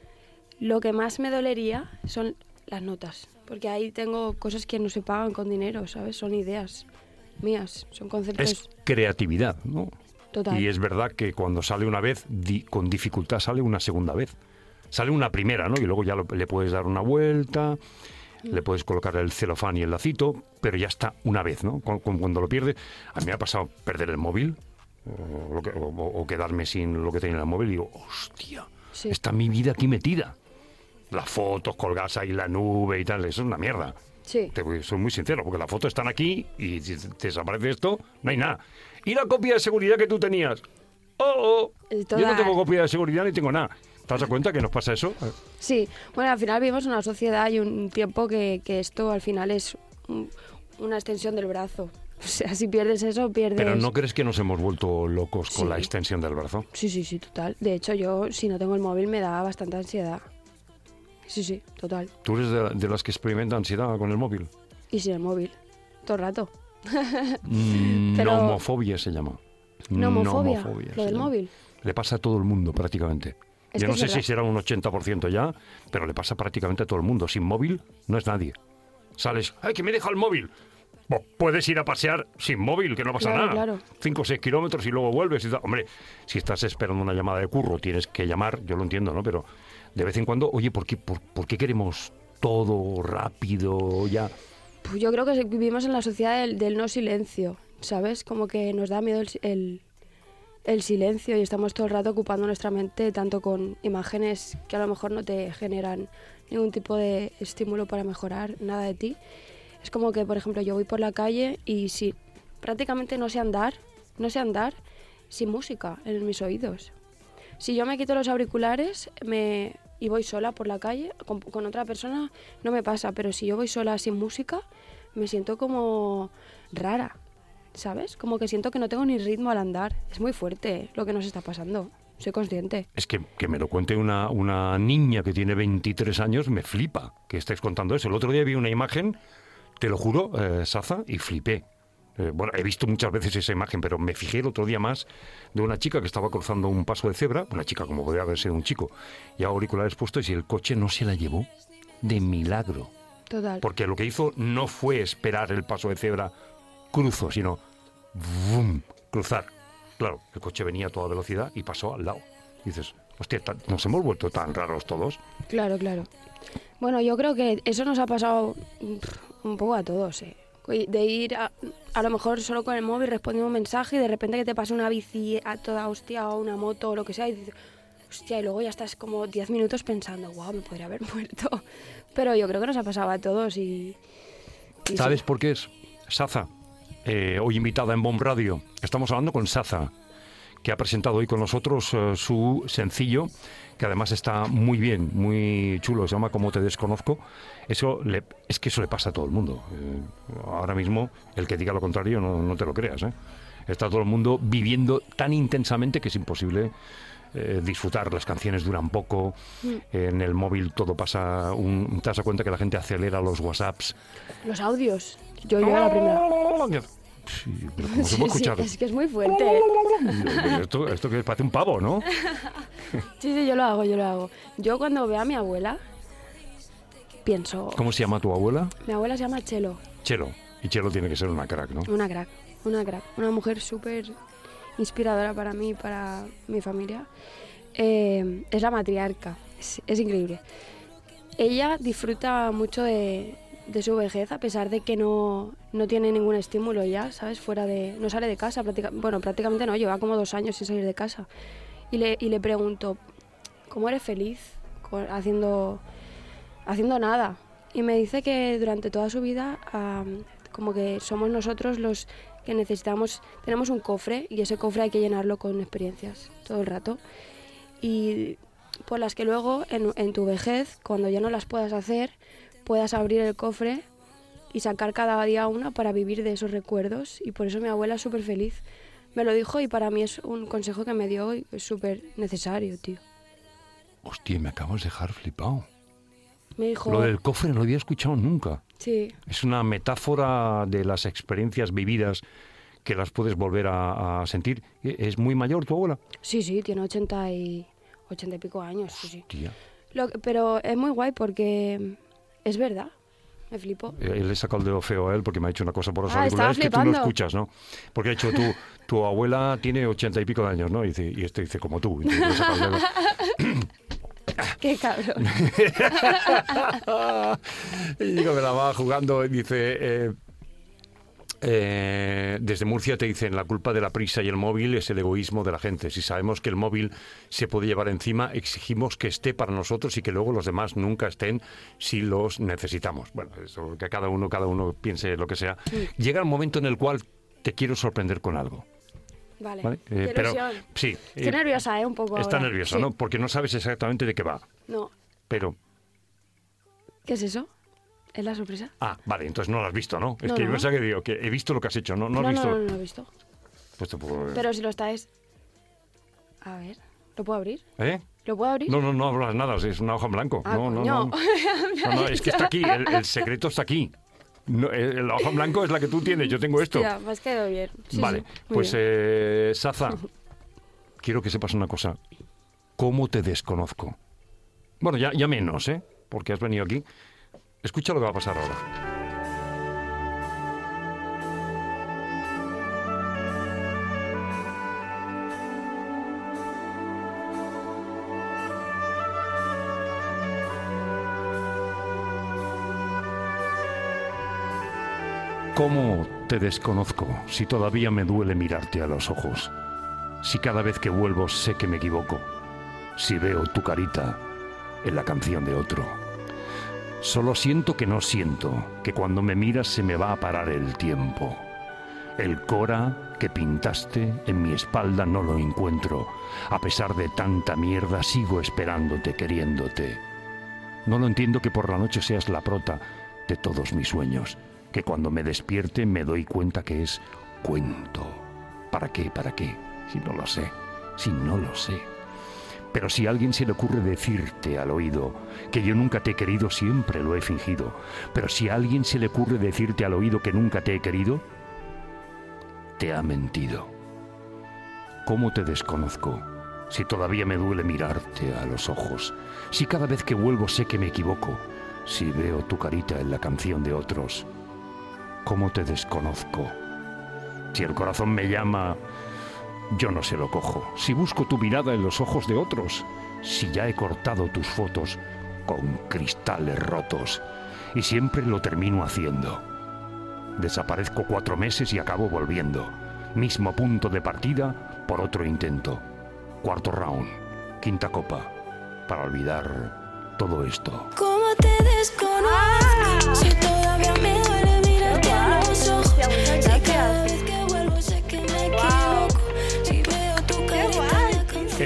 lo que más me dolería son las notas. Porque ahí tengo cosas que no se pagan con dinero, ¿sabes? Son ideas mías, son conceptos... Es creatividad, ¿no? Total. Y es verdad que cuando sale una vez, di- con dificultad sale una segunda vez. Sale una primera, ¿no? Y luego ya lo- le puedes dar una vuelta, le puedes colocar el celofán y el lacito, pero ya está una vez, ¿no? Cu- cu- Cuando lo pierdes, a mí me ha pasado perder el móvil o, lo que- o- o quedarme sin lo que tenía en el móvil y digo, hostia, Sí. está mi vida aquí metida. Las fotos colgadas ahí en la nube y tal, eso es una mierda. Sí. Te voy- soy muy sincero, porque las fotos están aquí y si te desaparece esto, no hay nada. ¿Y la copia de seguridad que tú tenías? ¡Oh, oh! Eh, Yo no toda- tengo copia de seguridad ni tengo nada. ¿Te das cuenta que nos pasa eso? Sí, bueno, al final vivimos en una sociedad y un tiempo que, que esto al final es un- una extensión del brazo. O sea, si pierdes eso, pierdes... Pero ¿no crees que nos hemos vuelto locos con Sí. la extensión del brazo? Sí, sí, sí, total. De hecho, yo si no tengo el móvil me da bastante ansiedad. Sí, sí, total. ¿Tú eres de, de las que experimenta ansiedad con el móvil? Y sin el móvil, todo el rato. Mm, Pero- Nomofobia se llama. Nomofobia, Nomofobia lo se del llama. móvil. Le pasa a todo el mundo prácticamente. Es Yo que no es sé verdad. si será un ochenta por ciento ya, pero le pasa prácticamente a todo el mundo. Sin móvil no es nadie. Sales, ¡ay, que me deja el móvil! Pues puedes ir a pasear sin móvil, que no pasa Claro, nada. claro. Cinco o seis kilómetros y luego vuelves. Y tal. Hombre, si estás esperando una llamada de curro, tienes que llamar, yo lo entiendo, ¿no? Pero de vez en cuando, oye, ¿por qué, por, por qué queremos todo rápido ya? Pues yo creo que vivimos en la sociedad del, del no silencio, ¿sabes? Como que nos da miedo el, si- el, el silencio y estamos todo el rato ocupando nuestra mente tanto con imágenes que a lo mejor no te generan ningún tipo de estímulo para mejorar nada de ti. Es como que, por ejemplo, yo voy por la calle y si prácticamente no sé andar, no sé andar sin música en mis oídos. Si yo me quito los auriculares me, y voy sola por la calle, con, con otra persona no me pasa, pero si yo voy sola sin música, me siento como rara, ¿sabes? Como que siento que no tengo ni ritmo al andar. Es muy fuerte lo que nos está pasando, soy consciente. Es que, que me lo cuente una, una niña que tiene veintitrés años, me flipa que estáis contando eso. El otro día vi una imagen, te lo juro, eh, Saza, y flipé. Eh, bueno, he visto muchas veces esa imagen, pero me fijé el otro día más de una chica que estaba cruzando un paso de cebra, una chica como podría haber sido un chico, y auriculares puestos y el coche no se la llevó de milagro. Total. Porque lo que hizo no fue esperar el paso de cebra, cruzo, sino ¡vum!, cruzar. Claro, el coche venía a toda velocidad y pasó al lado. Y dices, hostia, ta- nos hemos vuelto tan raros todos. Claro, claro. Bueno, yo creo que eso nos ha pasado pff, un poco a todos, ¿eh? De ir a, a lo mejor solo con el móvil respondiendo un mensaje y de repente que te pase una bici a toda hostia o una moto o lo que sea y dices, hostia, y luego ya estás como diez minutos pensando, wow, me podría haber muerto. Pero yo creo que nos ha pasado a todos y... y ¿Sabes sí. por qué es? Saza, eh, hoy invitada en Bomb Radio. Estamos hablando con Saza, que ha presentado hoy con nosotros uh, su sencillo, que además está muy bien, muy chulo, se llama Como te desconozco. Eso le, es que eso le pasa a todo el mundo. Eh, ahora mismo, el que diga lo contrario, no, no te lo creas, ¿eh? Está todo el mundo viviendo tan intensamente que es imposible eh, disfrutar. Las canciones duran poco, mm. en el móvil todo pasa, un, te das cuenta que la gente acelera los WhatsApps. Los audios, yo llevo la primera. Sí, pero ¿cómo se puede sí, escuchar? Sí, es que es muy fuerte. Esto, esto que parece un pavo, ¿no? Sí, sí, yo lo hago, yo lo hago. Yo cuando veo a mi abuela, pienso... ¿Cómo se llama tu abuela? Mi abuela se llama Chelo. Chelo. Y Chelo tiene que ser una crack, ¿no? Una crack, una crack. Una mujer súper inspiradora para mí y para mi familia. Eh, es la matriarca, es, es increíble. Ella disfruta mucho de... de su vejez, a pesar de que no, no tiene ningún estímulo ya, ¿sabes? Fuera de... No sale de casa, práctica, bueno, prácticamente no, lleva como dos años sin salir de casa. Y le, y le pregunto, ¿cómo eres feliz con, haciendo, haciendo nada? Y me dice que durante toda su vida, um, como que somos nosotros los que necesitamos... Tenemos un cofre y ese cofre hay que llenarlo con experiencias todo el rato. Y por las que luego, en, en tu vejez, cuando ya no las puedas hacer, puedas abrir el cofre y sacar cada día una para vivir de esos recuerdos. Y por eso mi abuela es súper feliz. Me lo dijo y para mí es un consejo que me dio y es súper necesario, tío. Hostia, me acabas de dejar flipado. Me dijo... Lo del cofre no lo había escuchado nunca. Sí. Es una metáfora de las experiencias vividas que las puedes volver a, a sentir. ¿Es muy mayor tu abuela? Sí, sí, tiene ochenta y, ochenta y pico años. Hostia. Sí, sí. Lo, pero es muy guay porque... Es verdad, me flipo. Eh, le he sacado el dedo feo a él porque me ha dicho una cosa por los ah, auriculares que tú no flipando. escuchas, ¿no? Porque ha dicho, tu, tu abuela tiene ochenta y pico de años, ¿no? Y, dice, y este dice, como tú. Y le he sacado el dedo. ¡Qué cabrón! Y digo, me la va jugando y dice... Eh, Eh, desde Murcia te dicen la culpa de la prisa y el móvil es el egoísmo de la gente. Si sabemos que el móvil se puede llevar encima, exigimos que esté para nosotros y que luego los demás nunca estén si los necesitamos. Bueno, eso, que cada uno, cada uno piense lo que sea. Sí. Llega el momento en el cual te quiero sorprender con algo. Vale, ¿vale? Eh, pero sí. Estoy eh, nerviosa, ¿eh? Un poco Está ahora. nerviosa, sí. ¿no? Porque no sabes exactamente de qué va. No. Pero... ¿Qué es eso? ¿Es la sorpresa? Ah, vale, entonces no lo has visto, ¿no? Es no, que no. yo pensaba que digo, que he visto lo que has hecho, ¿no? No, no, has visto... no, no, no lo he visto. Pues te puedo... Pero si lo estáis... A ver, ¿lo puedo abrir? ¿Eh? ¿Lo puedo abrir? No, no, no hablas nada, es una hoja en blanco. Ah, no, no, no. no, no, no, es que está aquí, el, el secreto está aquí. No, el, la hoja en blanco es la que tú tienes, yo tengo esto. Ya, me has quedado bien. Sí, vale, sí, pues bien. eh, Saza, quiero que sepas una cosa. ¿Cómo te desconozco? Bueno, ya, ya menos, ¿eh? Porque has venido aquí. Escucha lo que va a pasar ahora. ¿Cómo te desconozco si todavía me duele mirarte a los ojos? Si cada vez que vuelvo sé que me equivoco. Si veo tu carita en la canción de otro. Solo siento que no siento, que cuando me miras se me va a parar el tiempo. El cora que pintaste en mi espalda no lo encuentro. A pesar de tanta mierda sigo esperándote, queriéndote. No lo entiendo que por la noche seas la prota de todos mis sueños. Que cuando me despierte me doy cuenta que es cuento. ¿Para qué? ¿Para qué? Si no lo sé, si no lo sé. Pero si a alguien se le ocurre decirte al oído que yo nunca te he querido, siempre lo he fingido. Pero si a alguien se le ocurre decirte al oído que nunca te he querido, te ha mentido. ¿Cómo te desconozco si todavía me duele mirarte a los ojos? Si cada vez que vuelvo sé que me equivoco. Si veo tu carita en la canción de otros. ¿Cómo te desconozco? Si el corazón me llama... Yo no se lo cojo. Si busco tu mirada en los ojos de otros, si ya he cortado tus fotos con cristales rotos, y siempre lo termino haciendo. Desaparezco cuatro meses y acabo volviendo. Mismo punto de partida por otro intento. Cuarto round, quinta copa, para olvidar todo esto. ¿Cómo te desconozco? Si todavía me duele mirarte a los ojos. Si cada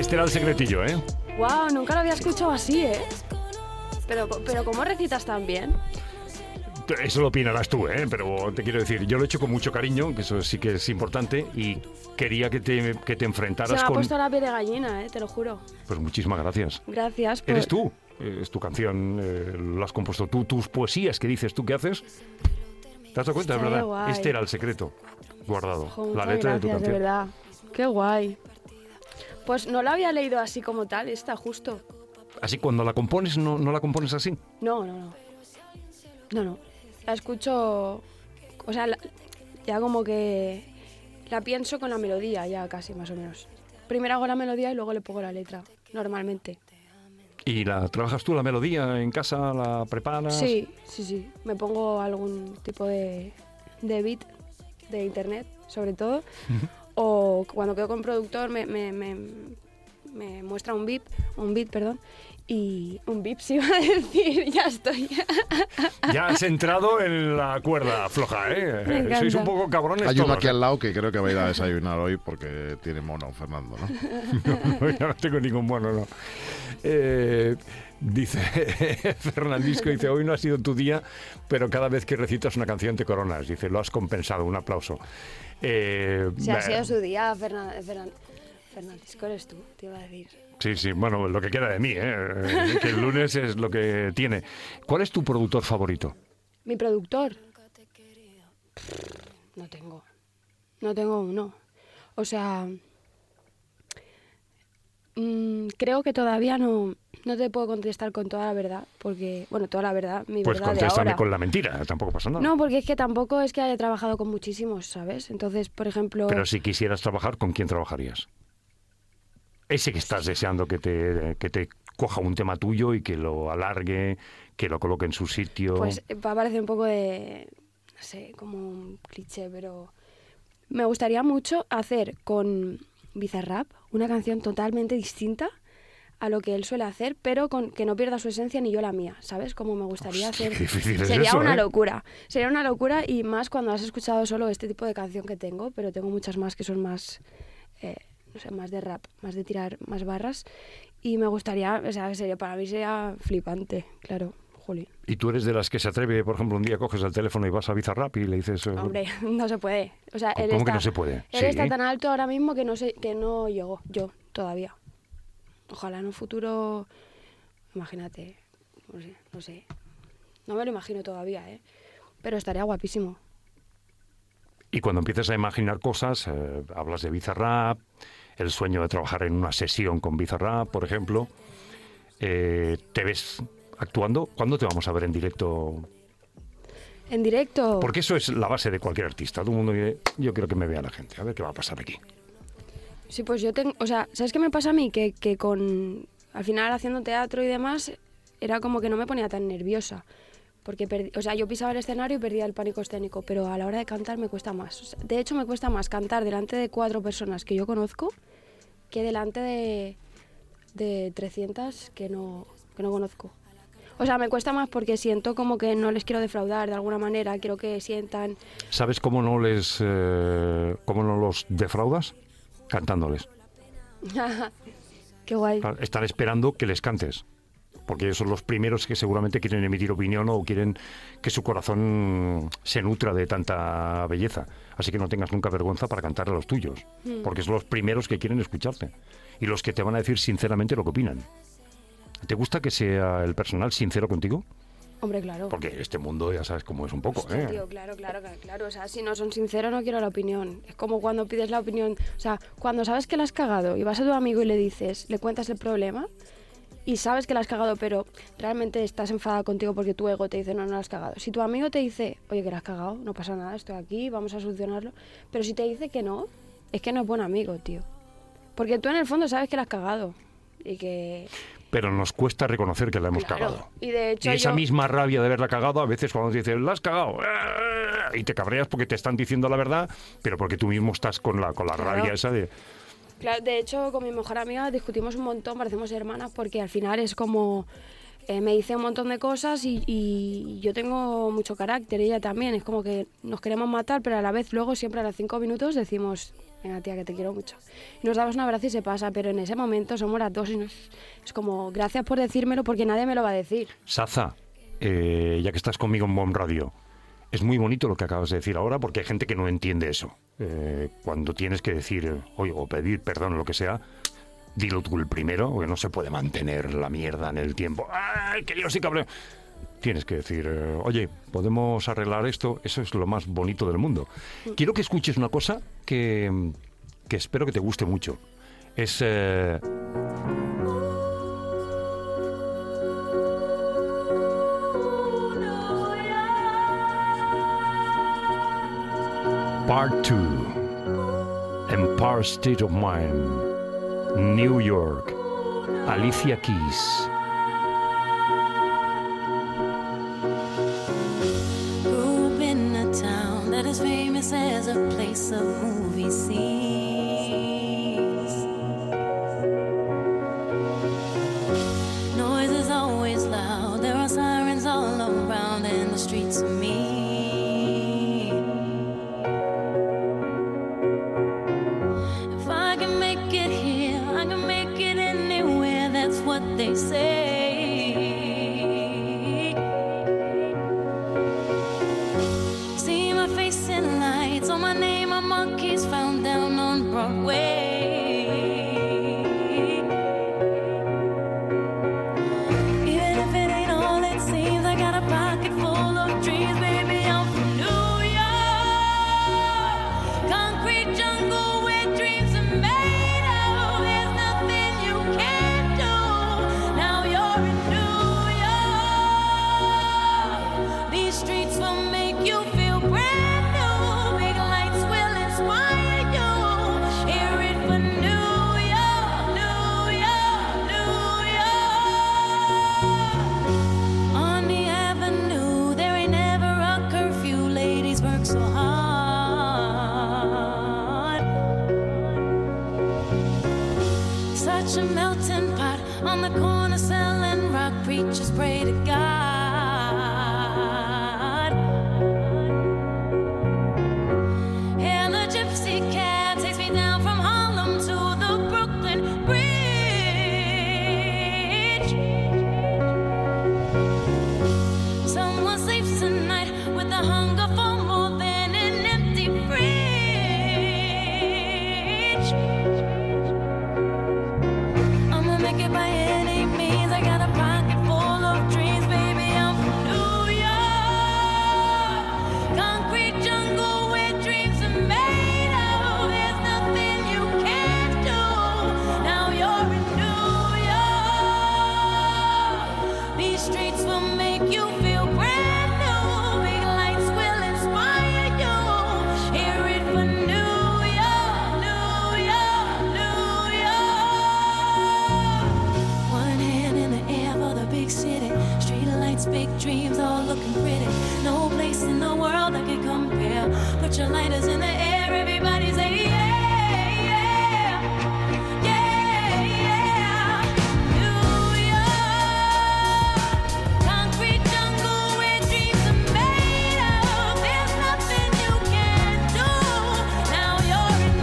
Este era el secretillo, ¿eh? Wow, nunca lo había escuchado así, ¿eh? Pero, pero ¿cómo recitas tan bien? Eso lo opinarás tú, ¿eh? Pero te quiero decir, yo lo he hecho con mucho cariño, que eso sí que es importante, y quería que te, que te enfrentaras Se me ha con... puesto la piel de gallina, ¿eh? Te lo juro. Pues muchísimas gracias. Gracias. Por... Eres tú, eh, es tu canción, eh, lo has compuesto tú, tus poesías que dices tú que haces. ¿Te has dado cuenta? Es Está verdad. guay. Este era el secreto guardado, Jo, la muchas letra de tu gracias, canción. de verdad. Qué guay. Pues no la había leído así como tal, esta, justo. Así, cuando la compones, ¿no, no la compones así? No, no, no. No, no. La escucho... O sea, la- ya como que... La pienso con la melodía, ya casi, más o menos. Primero hago la melodía y luego le pongo la letra, normalmente. ¿Y la trabajas tú, la melodía, en casa, la preparas? Sí, sí, sí. Me pongo algún tipo de, de beat de internet, sobre todo. O cuando quedo con productor me, me, me, me muestra un beat, un beat, perdón. Y un beat, sí iba a decir, ya estoy. Ya has entrado en la cuerda floja, ¿eh? Me encanta. Sois un poco cabrones Hay uno todos, aquí ¿eh? al lado que creo que va a ir a desayunar hoy porque tiene mono, Fernando, ¿no? No, ya no tengo ningún mono, no. Eh, dice Fernandisco, dice, hoy no ha sido tu día, pero cada vez que recitas una canción te coronas. Dice, lo has compensado, un aplauso. Eh, Si ha eh, sido su día, Fernan, Fernan, Fernandisco eres tú, te iba a decir. Sí, sí, bueno, lo que queda de mí, ¿eh? Que el lunes es lo que tiene. ¿Cuál es tu productor favorito? Mi productor. No tengo. No tengo uno. O sea, mm, creo que todavía no, no te puedo contestar con toda la verdad, porque, bueno, toda la verdad, mi Pues verdad de contéstame ahora. con la mentira, tampoco pasa nada. No, porque es que tampoco es que haya trabajado con muchísimos, ¿sabes? Entonces, por ejemplo... Pero si quisieras trabajar, ¿con quién trabajarías? Ese que estás deseando que te, que te coja un tema tuyo y que lo alargue, que lo coloque en su sitio. Pues va a parecer un poco de, no sé, como un cliché, pero me gustaría mucho hacer con Bizarrap una canción totalmente distinta a lo que él suele hacer, pero con que no pierda su esencia ni yo la mía, ¿sabes? Como me gustaría Hostia, hacer... qué difícil es Sería eso, una ¿eh? locura, sería una locura y más cuando has escuchado solo este tipo de canción que tengo, pero tengo muchas más que son más... Eh, no sé, más de rap, más de tirar más barras y me gustaría, o sea, sería, para mí sería flipante, claro, Juli. ¿Y tú eres de las que se atreve, por ejemplo, un día coges el teléfono y vas a Bizarrap y le dices... eh, Hombre, no se puede. O sea, él ¿Cómo está, que no se puede? Él Sí. está tan alto ahora mismo que no sé, que no llegó yo todavía. Ojalá en un futuro, imagínate, no sé, no sé. No me lo imagino todavía, ¿eh? Pero estaría guapísimo. Y cuando empiezas a imaginar cosas, eh, hablas de Bizarrap, el sueño de trabajar en una sesión con Bizarrap, por ejemplo. Eh, ¿Te ves actuando? ¿Cuándo te vamos a ver en directo? En directo. Porque eso es la base de cualquier artista. Todo el mundo dice, yo quiero que me vea la gente, a ver qué va a pasar aquí. Sí, pues yo tengo, o sea, ¿sabes qué me pasa a mí? Que, que con, al final haciendo teatro y demás, era como que no me ponía tan nerviosa. Porque, perdí, o sea, yo pisaba el escenario y perdía el pánico escénico, pero a la hora de cantar me cuesta más. O sea, de hecho, me cuesta más cantar delante de cuatro personas que yo conozco que delante de, de trescientas que no, que no conozco. O sea, me cuesta más porque siento como que no les quiero defraudar de alguna manera, quiero que sientan... ¿Sabes cómo no les, eh, cómo no los defraudas? Cantándoles. Qué guay. Están esperando que les cantes. Porque ellos son los primeros que seguramente quieren emitir opinión o quieren que su corazón se nutra de tanta belleza. Así que no tengas nunca vergüenza para cantar a los tuyos, Mm. porque son los primeros que quieren escucharte y los que te van a decir sinceramente lo que opinan. ¿Te gusta que sea el personal sincero contigo? Hombre, claro. Porque este mundo ya sabes cómo es un poco, Hostia, ¿eh? tío, claro, claro, claro, claro. O sea, si no son sinceros no quiero la opinión. Es como cuando pides la opinión... O sea, cuando sabes que la has cagado y vas a tu amigo y le dices, le cuentas el problema y sabes que la has cagado, pero realmente estás enfadada contigo porque tu ego te dice, no, no la has cagado. Si tu amigo te dice, oye, que la has cagado, no pasa nada, estoy aquí, vamos a solucionarlo. Pero si te dice que no, es que no es buen amigo, tío. Porque tú en el fondo sabes que la has cagado y que... Pero nos cuesta reconocer que la hemos Claro, cagado. y de hecho esa yo- misma rabia de haberla cagado, a veces cuando te dicen, la has cagado, y te cabreas porque te están diciendo la verdad, pero porque tú mismo estás con la, con la Claro. rabia esa de... Claro, de hecho, con mi mejor amiga discutimos un montón, parecemos hermanas, porque al final es como... eh, me dice un montón de cosas y, y yo tengo mucho carácter, ella también. Es como que nos queremos matar, pero a la vez luego siempre a los cinco minutos decimos, venga tía, que te quiero mucho. Y nos damos un abrazo y se pasa, pero en ese momento somos las dos y nos, es como, gracias por decírmelo porque nadie me lo va a decir. Saza, eh, ya que estás conmigo en Bomb Radio, es muy bonito lo que acabas de decir ahora porque hay gente que no entiende eso. Eh, cuando tienes que decir, oye, o pedir perdón o lo que sea, dilo tú el primero, porque no se puede mantener la mierda en el tiempo. ¡Ay, que yo sí cabrón! Tienes que decir, eh, oye, ¿podemos arreglar esto? Eso es lo más bonito del mundo. Quiero que escuches una cosa que, que espero que te guste mucho. Es... Eh, Part two, Empire State of Mind, New York, Alicia Keys. Grew up in a town that is famous as a place of movie scenes. Noise is always loud, there are sirens all around and the streets are mean. They say, see my face in lights, on my name a monkey's found down on Broadway. Even if it ain't all it seems, I got a pocket full of dreams, baby, I'm from New York, concrete jungle where dreams are made of, there's nothing you can't do. Now you're in New York. These streets will make you feel brand new. Big lights will inspire you. Hear it for New York, New York, New York. On the avenue, there ain't never a curfew. Ladies work so hard. Such a melting pot on the corner selling rock, preachers pray to God. And the gypsy cab takes me down from Harlem to the Brooklyn Bridge. Someone sleeps tonight with the hunger for more than an empty fridge. I'ma make it by any means. I got a pocket full of dreams, baby. I'm from New York, concrete jungle where dreams are made of. There's nothing you can't do. Now you're in New York. These streets will make you feel brand new. Big lights will inspire you. Hear it for New York, New York, New York. One hand in the air for the big city. Street lights, big dreams, all looking pretty. No place in the world that can compare. Put your lighters in the air, everybody say yeah, yeah, yeah, yeah. New York, concrete jungle where dreams are made of. There's nothing you can't do. Now you're in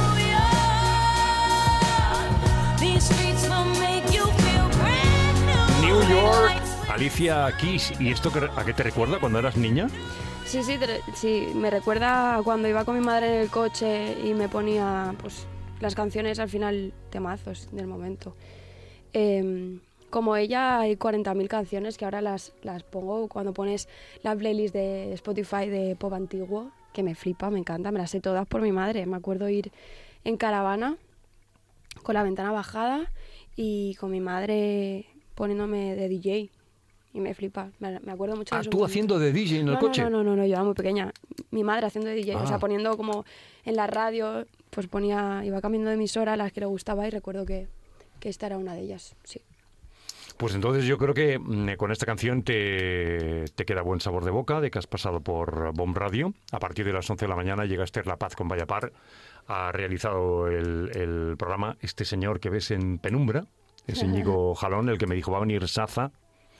New York. These streets will make you feel brand new. New York, Alicia Keys. ¿Y esto qué- a qué te recuerda cuando eras niña? Sí, sí, te- sí, me recuerda a cuando iba con mi madre en el coche y me ponía pues las canciones al final temazos del momento. Eh, como ella hay cuarenta mil canciones que ahora las, las pongo cuando pones la playlist de Spotify de pop antiguo, que me flipa, me encanta, me las sé todas por mi madre. Me acuerdo ir en caravana con la ventana bajada y con mi madre poniéndome de D J. Y me flipa, me, me acuerdo mucho de Ah, esos tú momentos. haciendo de D J en el no, coche. No, no, no, no, yo era muy pequeña. Mi madre haciendo de D J, Ah. o sea, poniendo como en la radio, pues ponía, iba cambiando de emisora las que le gustaba y recuerdo que, que esta era una de ellas, sí. Pues entonces yo creo que mm, con esta canción te, te queda buen sabor de boca de que has pasado por Bomb Radio. A partir de las once de la mañana llega Esther La Paz con Vallapar. Ha realizado el, el programa este señor que ves en penumbra, es Íñigo Jalón, el que me dijo va a venir Saza.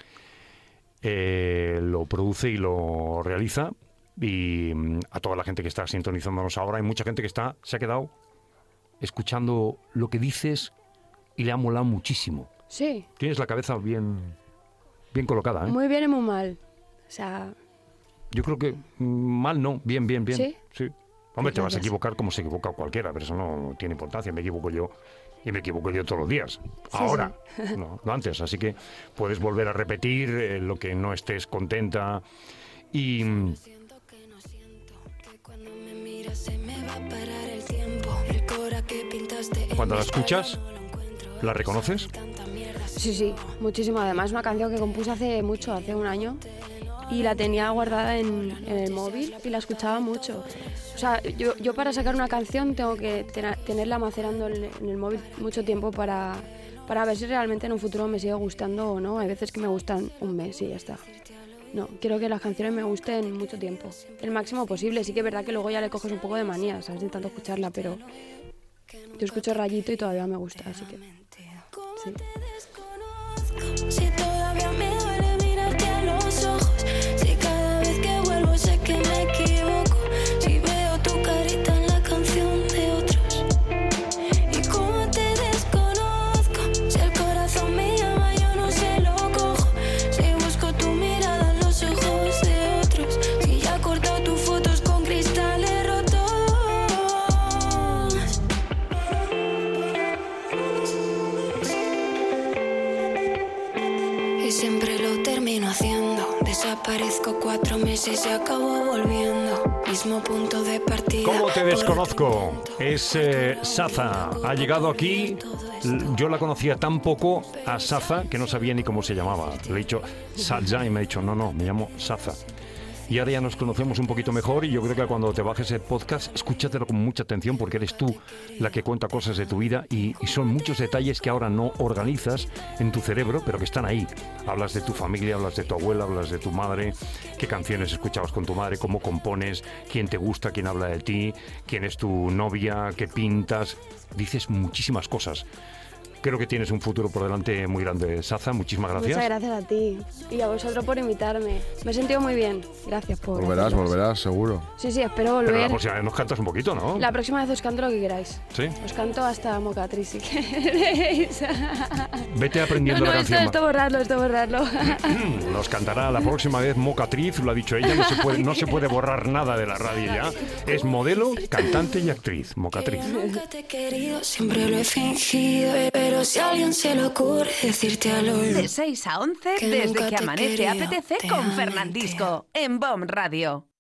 Eh, lo produce y lo realiza. Y mm, a toda la gente que está sintonizándonos ahora, hay mucha gente que está se ha quedado escuchando lo que dices y le ha molado muchísimo. Sí. Tienes la cabeza bien, bien colocada, ¿eh? Muy bien y muy mal. O sea... Yo creo que mm, mal no, bien, bien, bien. ¿Sí? Sí. Hombre, te vas a Gracias. equivocar como se equivoca cualquiera, pero eso no tiene importancia. Me equivoco yo y me equivoco yo todos los días. Ahora, no, no antes. Así que puedes volver a repetir eh, lo que no estés contenta. Y mm, cuando la escuchas, ¿la reconoces? Sí, sí, muchísimo. Además, es una canción que compuse hace mucho, hace un año. Y la tenía guardada en, en el móvil y la escuchaba mucho. O sea, yo, yo para sacar una canción tengo que ten- tenerla macerando en, en el móvil mucho tiempo para, para ver si realmente en un futuro me sigue gustando o no. Hay veces que me gustan un mes y ya está. No, quiero que las canciones me gusten mucho tiempo. El máximo posible. Sí que es verdad que luego ya le coges un poco de manía, ¿sabes? De tanto escucharla, pero yo escucho Rayito y todavía me gusta, así que... Sí. Si todavía me duele mirarte a los ojos, si cada vez que vuelvo sé que me equivoco, si veo tu carita en la canción de otros. Y como te desconozco, si el corazón me llama yo no se lo cojo, si busco tu mirada en los ojos de otros, si ya he cortado tus fotos con cristales rotos. Y siempre lo termino haciendo. Desaparezco cuatro meses y acabo volviendo. Mismo punto de partida. ¿Cómo te por desconozco? otro punto. Es eh, Saza. Ha llegado aquí. L- Yo la conocía tan poco a Saza que no sabía ni cómo se llamaba. Le he dicho Saza y me ha dicho, no, no, me llamo Saza. Y ahora ya nos conocemos un poquito mejor y yo creo que cuando te bajes el podcast, escúchatelo con mucha atención porque eres tú la que cuenta cosas de tu vida y, y son muchos detalles que ahora no organizas en tu cerebro, pero que están ahí. Hablas de tu familia, hablas de tu abuela, hablas de tu madre, qué canciones escuchabas con tu madre, cómo compones, quién te gusta, quién habla de ti, quién es tu novia, qué pintas. Dices muchísimas cosas. Creo que tienes un futuro por delante muy grande, Saza. Muchísimas gracias. Muchas gracias a ti y a vosotros por invitarme. Me he sentido muy bien. Gracias por... Volverás, hacerlo. volverás, seguro. Sí, sí, espero Pero volver. la próxima vez nos cantas un poquito, ¿no? La próxima vez os canto lo que queráis. Sí. Os canto hasta Mocatriz si queréis. Vete aprendiendo no, no, la esto, canción. esto borrarlo, esto borrarlo. Nos cantará la próxima vez Mocatriz, lo ha dicho ella, no se puede, no se puede borrar nada de la radio ya. Es modelo, cantante y actriz, Mocatriz. Nunca te he querido, siempre lo he fingido. Pero si a alguien se le ocurre decirte al oído, De seis a once, Que desde nunca que te amanece quería, A P T C te con amo, Fernandisco en B O M Radio.